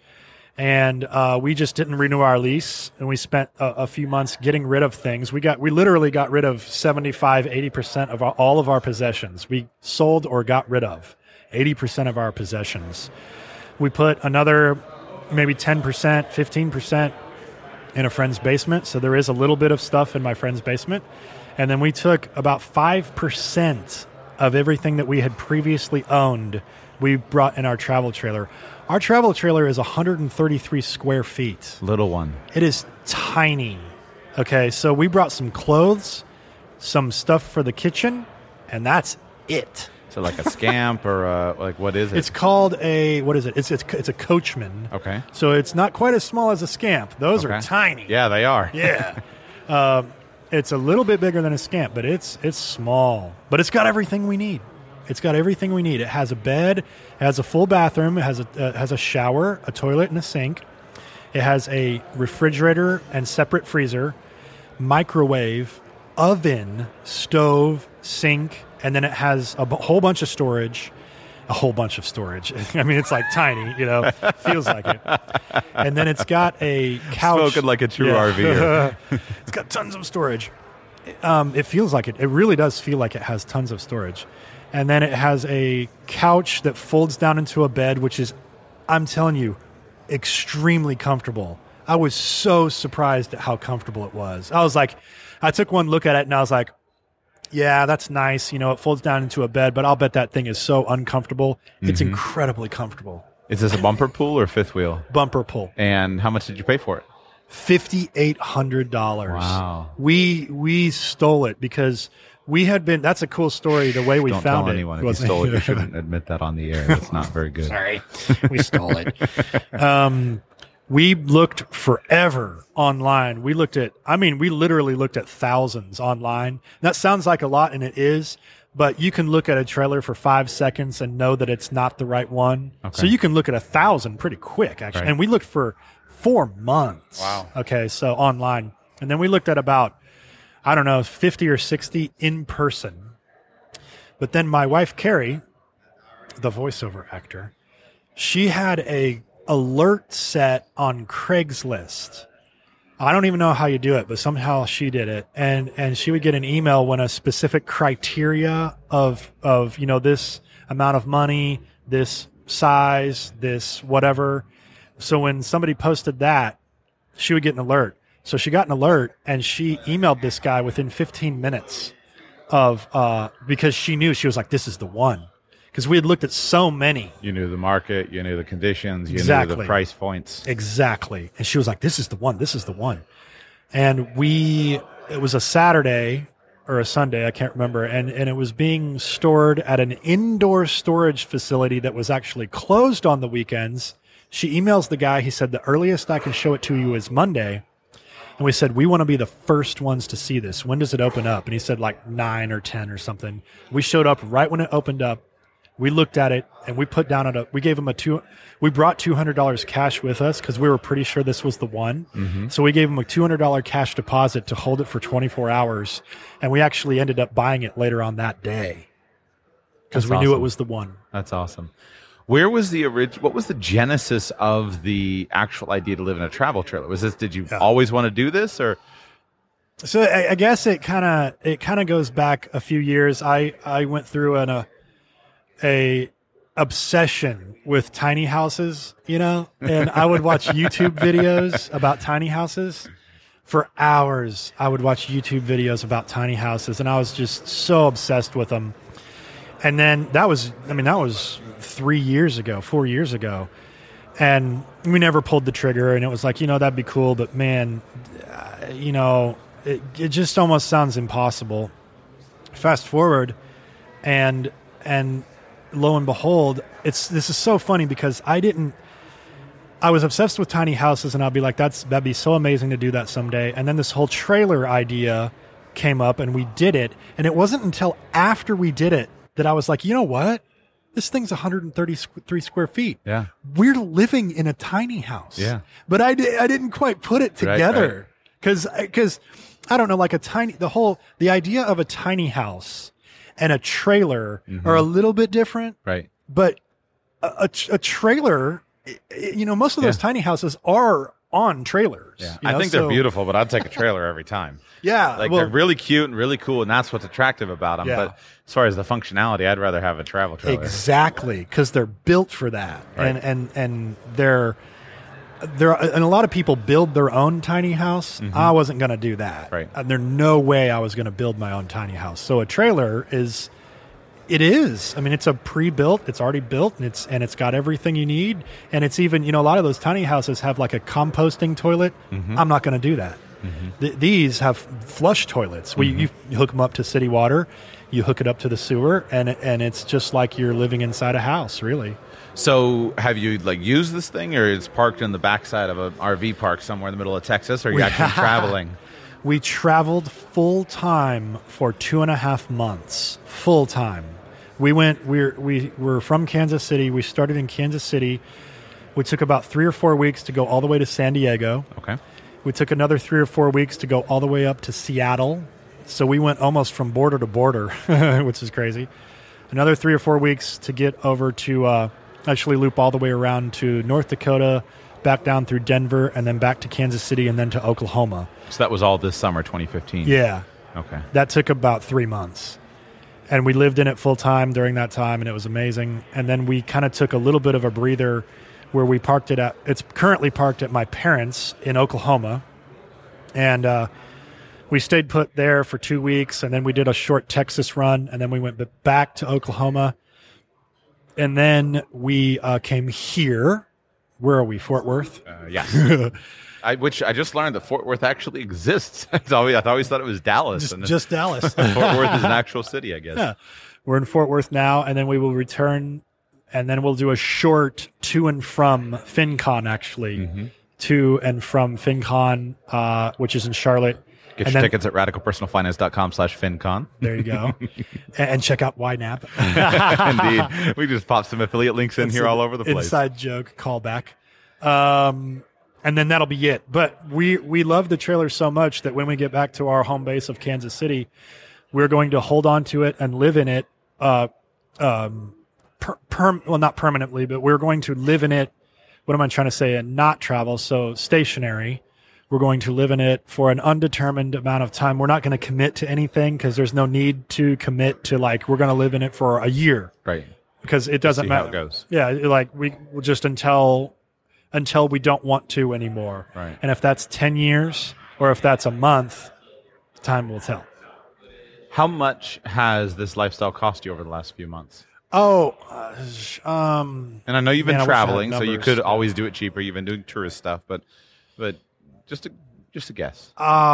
And uh, we just didn't renew our lease, and we spent a, a few months getting rid of things. We got we literally got rid of seventy-five, eighty percent of our, all of our possessions. We sold or got rid of eighty percent of our possessions. We put another maybe ten percent, fifteen percent in a friend's basement. So there is a little bit of stuff in my friend's basement. And then we took about five percent of everything that we had previously owned, we brought in our travel trailer. Our travel trailer is one hundred thirty-three square feet. Little one. It is tiny. Okay, so we brought some clothes, some stuff for the kitchen, and that's it. So like a Scamp or a, like what is it? It's called a, what is it? It's it's it's a Coachman. Okay. So it's not quite as small as a Scamp. Those Okay. are tiny. Yeah, they are. Yeah. um, it's a little bit bigger than a Scamp, but it's it's small. But it's got everything we need. It's got everything we need. It has a bed, it has a full bathroom, it has a uh, has a shower, a toilet, and a sink. It has a refrigerator and separate freezer, microwave, oven, stove, sink, and then it has a b- whole bunch of storage. A whole bunch of storage. I mean, it's like tiny, you know, feels like it. And then it's got a couch. Spoken like a true Yeah. R V-er. It's got tons of storage. Um, it feels like it. It really does feel like it has tons of storage. And then it has a couch that folds down into a bed, which is, I'm telling you, extremely comfortable. I was so surprised at how comfortable it was. I was like, I took one look at it and I was like, yeah, that's nice. You know, it folds down into a bed, but I'll bet that thing is so uncomfortable. It's Mm-hmm. incredibly comfortable. Is this a bumper pull or fifth wheel? Bumper pull. And how much did you pay for it? fifty-eight hundred dollars. Wow. We we stole it because we had been, that's a cool story, the way we Don't found tell it. anyone if you wasn't stole it. it? You shouldn't admit that on the air. That's not very good. Sorry. We stole it. Um, we looked forever online. We looked at, I mean, we literally looked at thousands online. That sounds like a lot, and it is, but you can look at a trailer for five seconds and know that it's not the right one. Okay. So you can look at a thousand pretty quick, actually. Right. And we looked for four months. Wow. Okay, so online. And then we looked at about, I don't know, fifty or sixty in person. But then my wife, Carrie, the voiceover actor, she had a alert set on Craigslist. I don't even know how you do it, but somehow she did it. And and she would get an email when a specific criteria of of, you know, this amount of money, this size, this whatever. So when somebody posted that, she would get an alert. So she got an alert and she emailed this guy within fifteen minutes of uh because she knew, she was like, this is the one. Because we had looked at so many. You knew the market, you knew the conditions, you Exactly. knew the price points. Exactly. And she was like, this is the one, this is the one. And we, it was a Saturday or a Sunday, I can't remember, and, and it was being stored at an indoor storage facility that was actually closed on the weekends. She emails the guy, he said, the earliest I can show it to you is Monday. And we said, we want to be the first ones to see this. When does it open up? And he said like nine or ten or something. We showed up right when it opened up. We looked at it and we put down at a, we gave him a two, we brought two hundred dollars cash with us because we were pretty sure this was the one. Mm-hmm. So we gave him a two hundred dollars cash deposit to hold it for twenty-four hours. And we actually ended up buying it later on that day because That's we knew it awesome. was the one. That's awesome. Where was the orig- What was the genesis of the actual idea to live in a travel trailer? Was this? Did you Yeah. always want to do this, or So I, I guess it kind of, it kind of goes back a few years. I, I went through an, a, a obsession with tiny houses, you know, and I would watch YouTube videos about tiny houses for hours. I would watch YouTube videos about tiny houses and I was just so obsessed with them. And then that was, I mean, that was three years ago, four years ago. And we never pulled the trigger and it was like, you know, that'd be cool, but man, uh, you know, it, it just almost sounds impossible. Fast forward and, and, lo and behold, it's this is so funny because I didn't I was obsessed with tiny houses and I'll be like, that's that'd be so amazing to do that someday. And then this whole trailer idea came up and we did it. And it wasn't until after we did it that I was like, you know what? This thing's one hundred thirty-three square feet. yeah, We're living in a tiny house. Yeah. But I, di- I didn't quite put it Right, together because because I don't know, like a tiny the whole the idea of a tiny house and a trailer Mm-hmm. are a little bit different, right? but a, a, a trailer you know, most of those Yeah. tiny houses are on trailers. Yeah. you I know, think so- they're beautiful, but I'd take a trailer every time. Yeah. Like well, they're really cute and really cool, and that's what's attractive about them. Yeah. But as far as the functionality, I'd rather have a travel trailer. exactly, because they're built for that. Right. And, and, and they're, There and a lot of people build their own tiny house. I wasn't going to do that. Right. And there's no way I was going to build my own tiny house. So a trailer is, it is. I mean, it's a pre-built. It's already built, and it's and it's got everything you need. And it's even, you know, a lot of those tiny houses have like a composting toilet. I'm not going to do that. Th- these have flush toilets. Where you, you hook them up to city water, you hook it up to the sewer, and and it's just like you're living inside a house, really. So, have you like used this thing, or it's parked in the backside of an R V park somewhere in the middle of Texas, or are you We- actually traveling? We traveled full time for two and a half months. Full time. We went. We're we were from Kansas City. We started in Kansas City. We took about three or four weeks to go all the way to San Diego. Okay. We took another three or four weeks to go all the way up to Seattle. So we went almost from border to border, which is crazy. Another three or four weeks to get over to uh, actually loop all the way around to North Dakota, back down through Denver, and then back to Kansas City, and then to Oklahoma. So that was all this summer, twenty fifteen. Yeah. Okay. That took about three months. And we lived in it full time during that time, and it was amazing. And then we kind of took a little bit of a breather where we parked it at, it's currently parked at my parents' in Oklahoma. And uh, we stayed put there for two weeks, and then we did a short Texas run, and then we went b- back to Oklahoma. And then we uh, came here. Where are we? Fort Worth? Uh, yeah. I, which I just learned that Fort Worth actually exists. I always, I always thought it was Dallas. Just, and just Dallas. Fort Worth is an actual city, I guess. Yeah. We're in Fort Worth now, and then we will return, and then we'll do a short to and from FinCon, actually, Mm-hmm. to and from FinCon, uh, which is in Charlotte. Get And your then- tickets at radicalpersonalfinance.com slash FinCon. There you go. and, and check out Y NAB. Indeed. We just popped some affiliate links in here all over the place. Inside joke, callback. Um, and then that'll be it. But we, we love the trailer so much that when we get back to our home base of Kansas City, we're going to hold on to it and live in it. Uh, um, per, perm, well, not permanently, but we're going to live in it. What am I trying to say? And not travel. So stationary. We're going to live in it for an undetermined amount of time. We're not going to commit to anything because there's no need to commit to like, we're going to live in it for a year Right. because it doesn't See matter. how it goes. Yeah. Like we will just until, until we don't want to anymore. Right. And if that's ten years or if that's a month, time will tell. How much has this lifestyle cost you over the last few months? Oh, uh, sh- um, And I know you've been Man, I wish I had traveling, so you numbers. could always do it cheaper. You've been doing tourist stuff, but but just a, just a guess.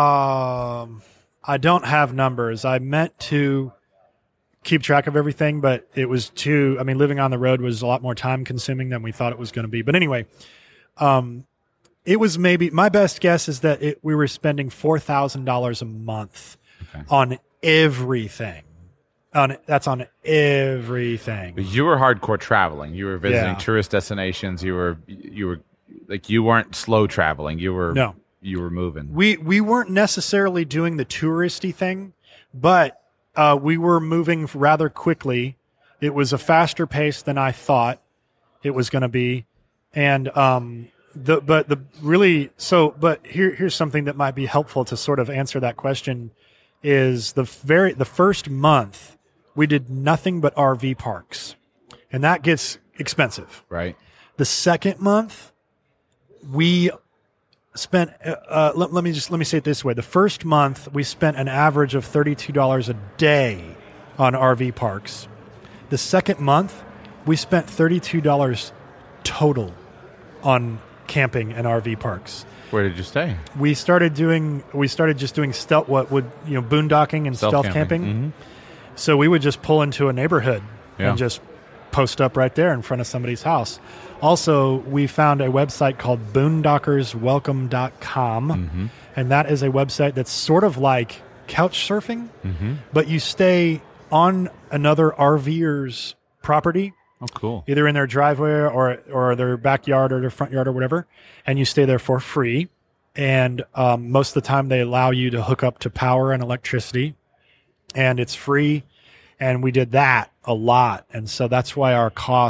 um, I don't have numbers. I meant to keep track of everything, but it was too, I mean, living on the road was a lot more time consuming than we thought it was going to be. But anyway, um, it was maybe, my best guess is that it, we were spending four thousand dollars a month Okay. on everything. On That's on everything. But you were hardcore traveling. You were visiting Yeah. tourist destinations. You were you were like you weren't slow traveling. You were No. You were moving. We we weren't necessarily doing the touristy thing, but uh, we were moving rather quickly. It was a faster pace than I thought it was going to be, and um, the but the really so. But here here's something that might be helpful to sort of answer that question: is the very the first month we did nothing but R V parks, and that gets expensive. Right. The second month, we spent. Uh, uh, let, let me just let me say it this way: the first month we spent an average of thirty-two dollars a day on R V parks. The second month, we spent thirty-two dollars total on camping and R V parks. Where did you stay? We started doing. We started just doing stealth. What would you know? Boondocking and stealth, camping. Mhm. So we would just pull into a neighborhood Yeah. and just post up right there in front of somebody's house. Also, we found a website called boondockerswelcome dot com, Mm-hmm. and that is a website that's sort of like couch surfing, Mm-hmm. but you stay on another RVer's property, Oh, cool. either in their driveway or or their backyard or their front yard or whatever, and you stay there for free. And um, most of the time, they allow you to hook up to power and electricity, and it's free. And we did that a lot, and so that's why our cost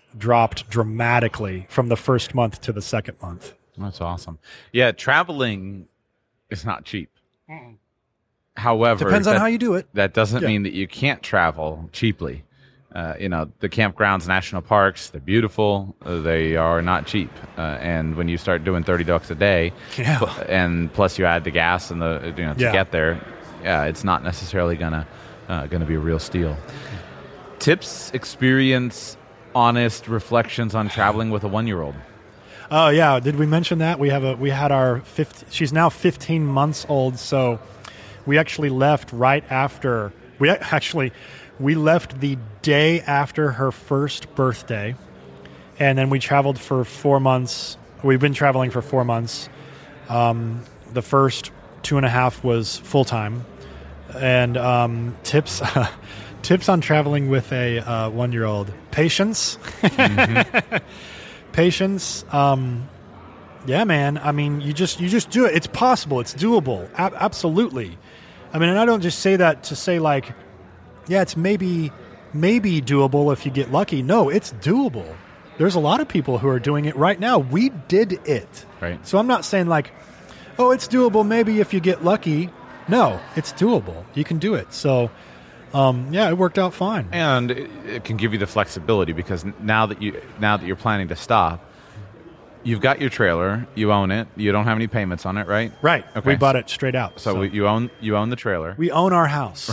dropped dramatically from the first month to the second month. That's awesome. Yeah, traveling is not cheap. However, Depends on that, how you do it. That doesn't Yeah. mean that you can't travel cheaply. Uh, you know, the campgrounds, national parks, they're beautiful. Uh, they are not cheap. Uh, and when you start doing thirty bucks a day, Yeah. pl- and plus you add the gas and the, you know, to Yeah. get there, yeah, it's not necessarily gonna uh, gonna be a real steal. Tips, experience, honest reflections on traveling with a one-year-old. Oh yeah, did we mention that we have a we had our fifteen, she's now fifteen months old, so we actually left right after we actually we left the day after her first birthday, and then we traveled for four months. We've been traveling for four months. Um, the first two and a half was full time, and um, tips tips on traveling with a uh, one year old: patience. Mm-hmm. Patience, um, yeah, man. I mean, you just you just do it. It's possible. It's doable. A- absolutely. I mean, and I don't just say that to say like, yeah, it's maybe maybe doable if you get lucky. No, it's doable. There's a lot of people who are doing it right now. We did it. Right. So I'm not saying like, oh, it's doable maybe if you get lucky. No, it's doable. You can do it. So. Um, yeah, it worked out fine. And it, it can give you the flexibility because n- now that you now that you're planning to stop, you've got your trailer, you own it, you don't have any payments on it, right? Right. Okay. We bought it straight out. So, So, we, you own you own the trailer, we own our house.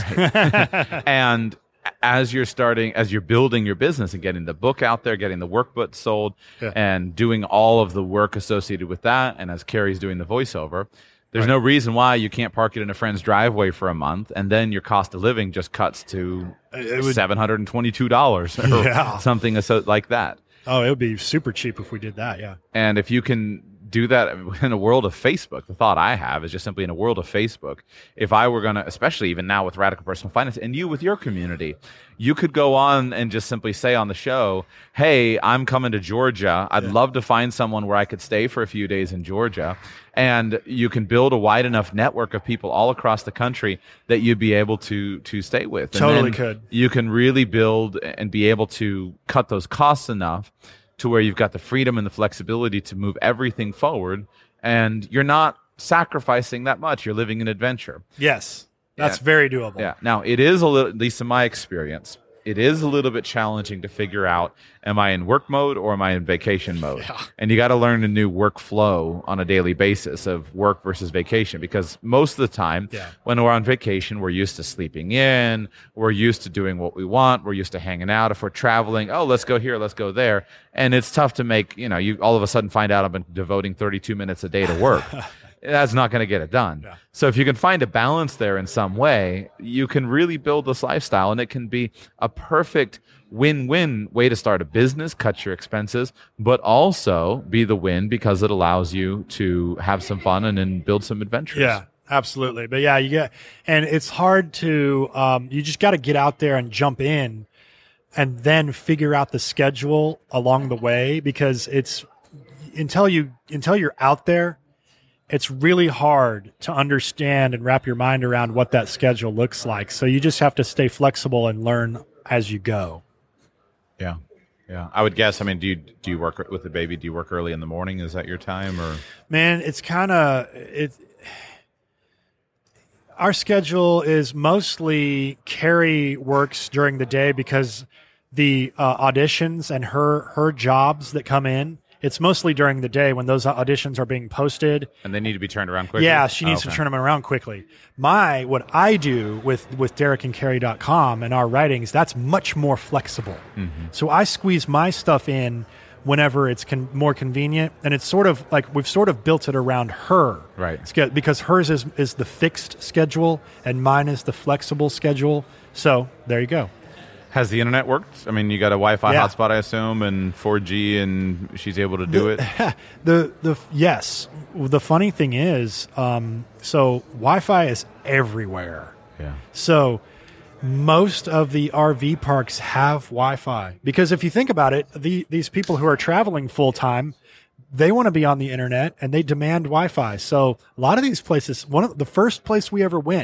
and as you're starting, as you're building your business and getting the book out there, getting the workbook sold, Yeah. and doing all of the work associated with that, and as Carrie's doing the voiceover. There's Right. no reason why you can't park it in a friend's driveway for a month, and then your cost of living just cuts to It would- seven hundred and twenty-two dollars or Yeah. something so- like that. Oh, it would be super cheap if we did that. Yeah. And if you can do that in a world of Facebook, the thought I have is just simply in a world of Facebook, if I were going to, especially even now with Radical Personal Finance and you with your community, you could go on and just simply say on the show, hey, I'm coming to Georgia. I'd Yeah. love to find someone where I could stay for a few days in Georgia. And you can build a wide enough network of people all across the country that you'd be able to to stay with. And Totally then could. You can really build and be able to cut those costs enough to where you've got the freedom and the flexibility to move everything forward, and you're not sacrificing that much. You're living an adventure. Yes. That's Yeah. very doable. Yeah. Now, it is a little, at least in my experience, it is a little bit challenging to figure out, am I in work mode or am I in vacation mode? Yeah. And you got to learn a new workflow on a daily basis of work versus vacation, because most of the time Yeah. when we're on vacation, we're used to sleeping in, we're used to doing what we want, we're used to hanging out. If we're traveling, oh, let's go here, let's go there. And it's tough to make, you know, you all of a sudden find out I've been devoting thirty-two minutes a day to work. That's not going to get it done. Yeah. So if you can find a balance there in some way, you can really build this lifestyle, and it can be a perfect win-win way to start a business, cut your expenses, but also be the win because it allows you to have some fun and then build some adventures. Yeah, absolutely. But yeah, you get, and it's hard to, um, you just got to get out there and jump in and then figure out the schedule along the way, because it's until you, until you're out there, it's really hard to understand and wrap your mind around what that schedule looks like. So you just have to stay flexible and learn as you go. Yeah. Yeah. I would guess, I mean, do you, do you work with the baby? Do you work early in the morning? Is that your time or? Man, it's kind of it. Our schedule is mostly Carrie works during the day because the uh, auditions and her her jobs that come in, it's mostly during the day when those auditions are being posted. And they need to be turned around quickly? Yeah, she needs Oh, okay. to turn them around quickly. My what I do with with Derek and Carrie dot com and our writings, that's much more flexible. Mm-hmm. So I squeeze my stuff in whenever it's con- more convenient, and it's sort of like we've sort of built it around her, Right. Ske- because hers is is the fixed schedule and mine is the flexible schedule. So there you go. Has the internet worked? I mean, you got a Wi-Fi Yeah. hotspot, I assume, and four G, and she's able to do it. The the yes. The funny thing is, um, so Wi-Fi is everywhere. Yeah. So most of the R V parks have Wi-Fi, because if you think about it, the, these people who are traveling full time, they want to be on the internet and they demand Wi-Fi. So a lot of these places, one of the first place we ever went,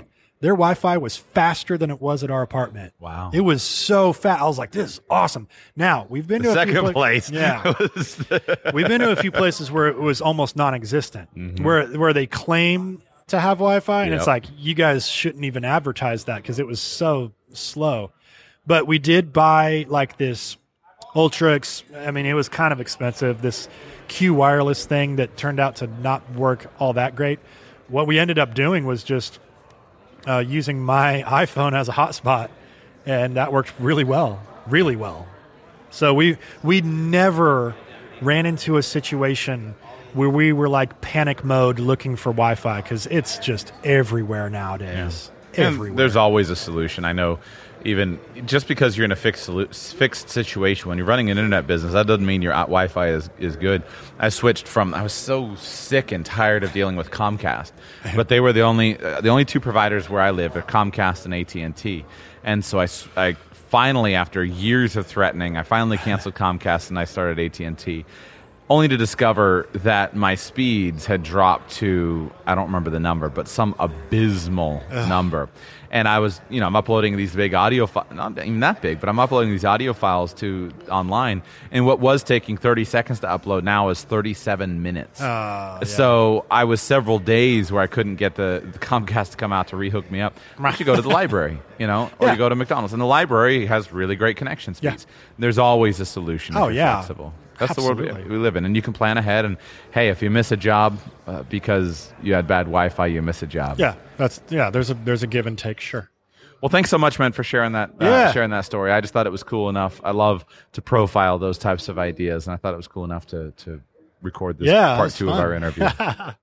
Their Wi-Fi was faster than it was at our apartment. Wow. It was so fast. I was like, this is awesome. Now, we've been The to a second few pla- place. Yeah. was the- We've been to a few places where it was almost non-existent, Mm-hmm. where where they claim to have Wi-Fi, and Yep. it's like, you guys shouldn't even advertise that because it was so slow. But we did buy like this ultra, ex- I mean, it was kind of expensive, this Q wireless thing that turned out to not work all that great. What we ended up doing was just uh, using my iPhone as a hotspot, and that worked really well, really well. So we we never ran into a situation where we were like panic mode looking for Wi-Fi, because it's just everywhere nowadays. And Everywhere. there's always a solution. I know, even just because you're in a fixed solu- fixed situation, when you're running an internet business, that doesn't mean your Wi-Fi is, is good. I switched from, I was so sick and tired of dealing with Comcast, but they were the only uh, the only two providers where I live are Comcast and A T and T. And so I, s- I finally, after years of threatening, I finally canceled Comcast and I started A T and T. Only to discover that my speeds had dropped to, I don't remember the number, but some abysmal number. And I was, you know, I'm uploading these big audio files, not even that big, but I'm uploading these audio files to online. And what was taking thirty seconds to upload now is thirty-seven minutes. Uh, yeah. So I was several days where I couldn't get the, the Comcast to come out to rehook me up. You should go to the library, you know, or Yeah. you go to McDonald's. And the library has really great connection speeds. Yeah. There's always a solution if Oh, you're yeah. flexible. That's the world Absolutely. we, we live in. And you can plan ahead. And, hey, if you miss a job uh, because you had bad Wi-Fi, you miss a job. Yeah, that's yeah. There's a there's a give and take. Sure. Well, thanks so much, man, for sharing that uh, Yeah. sharing that story. I just thought it was cool enough. I love to profile those types of ideas, and I thought it was cool enough to to record this Yeah, part that's two of fun. our interview.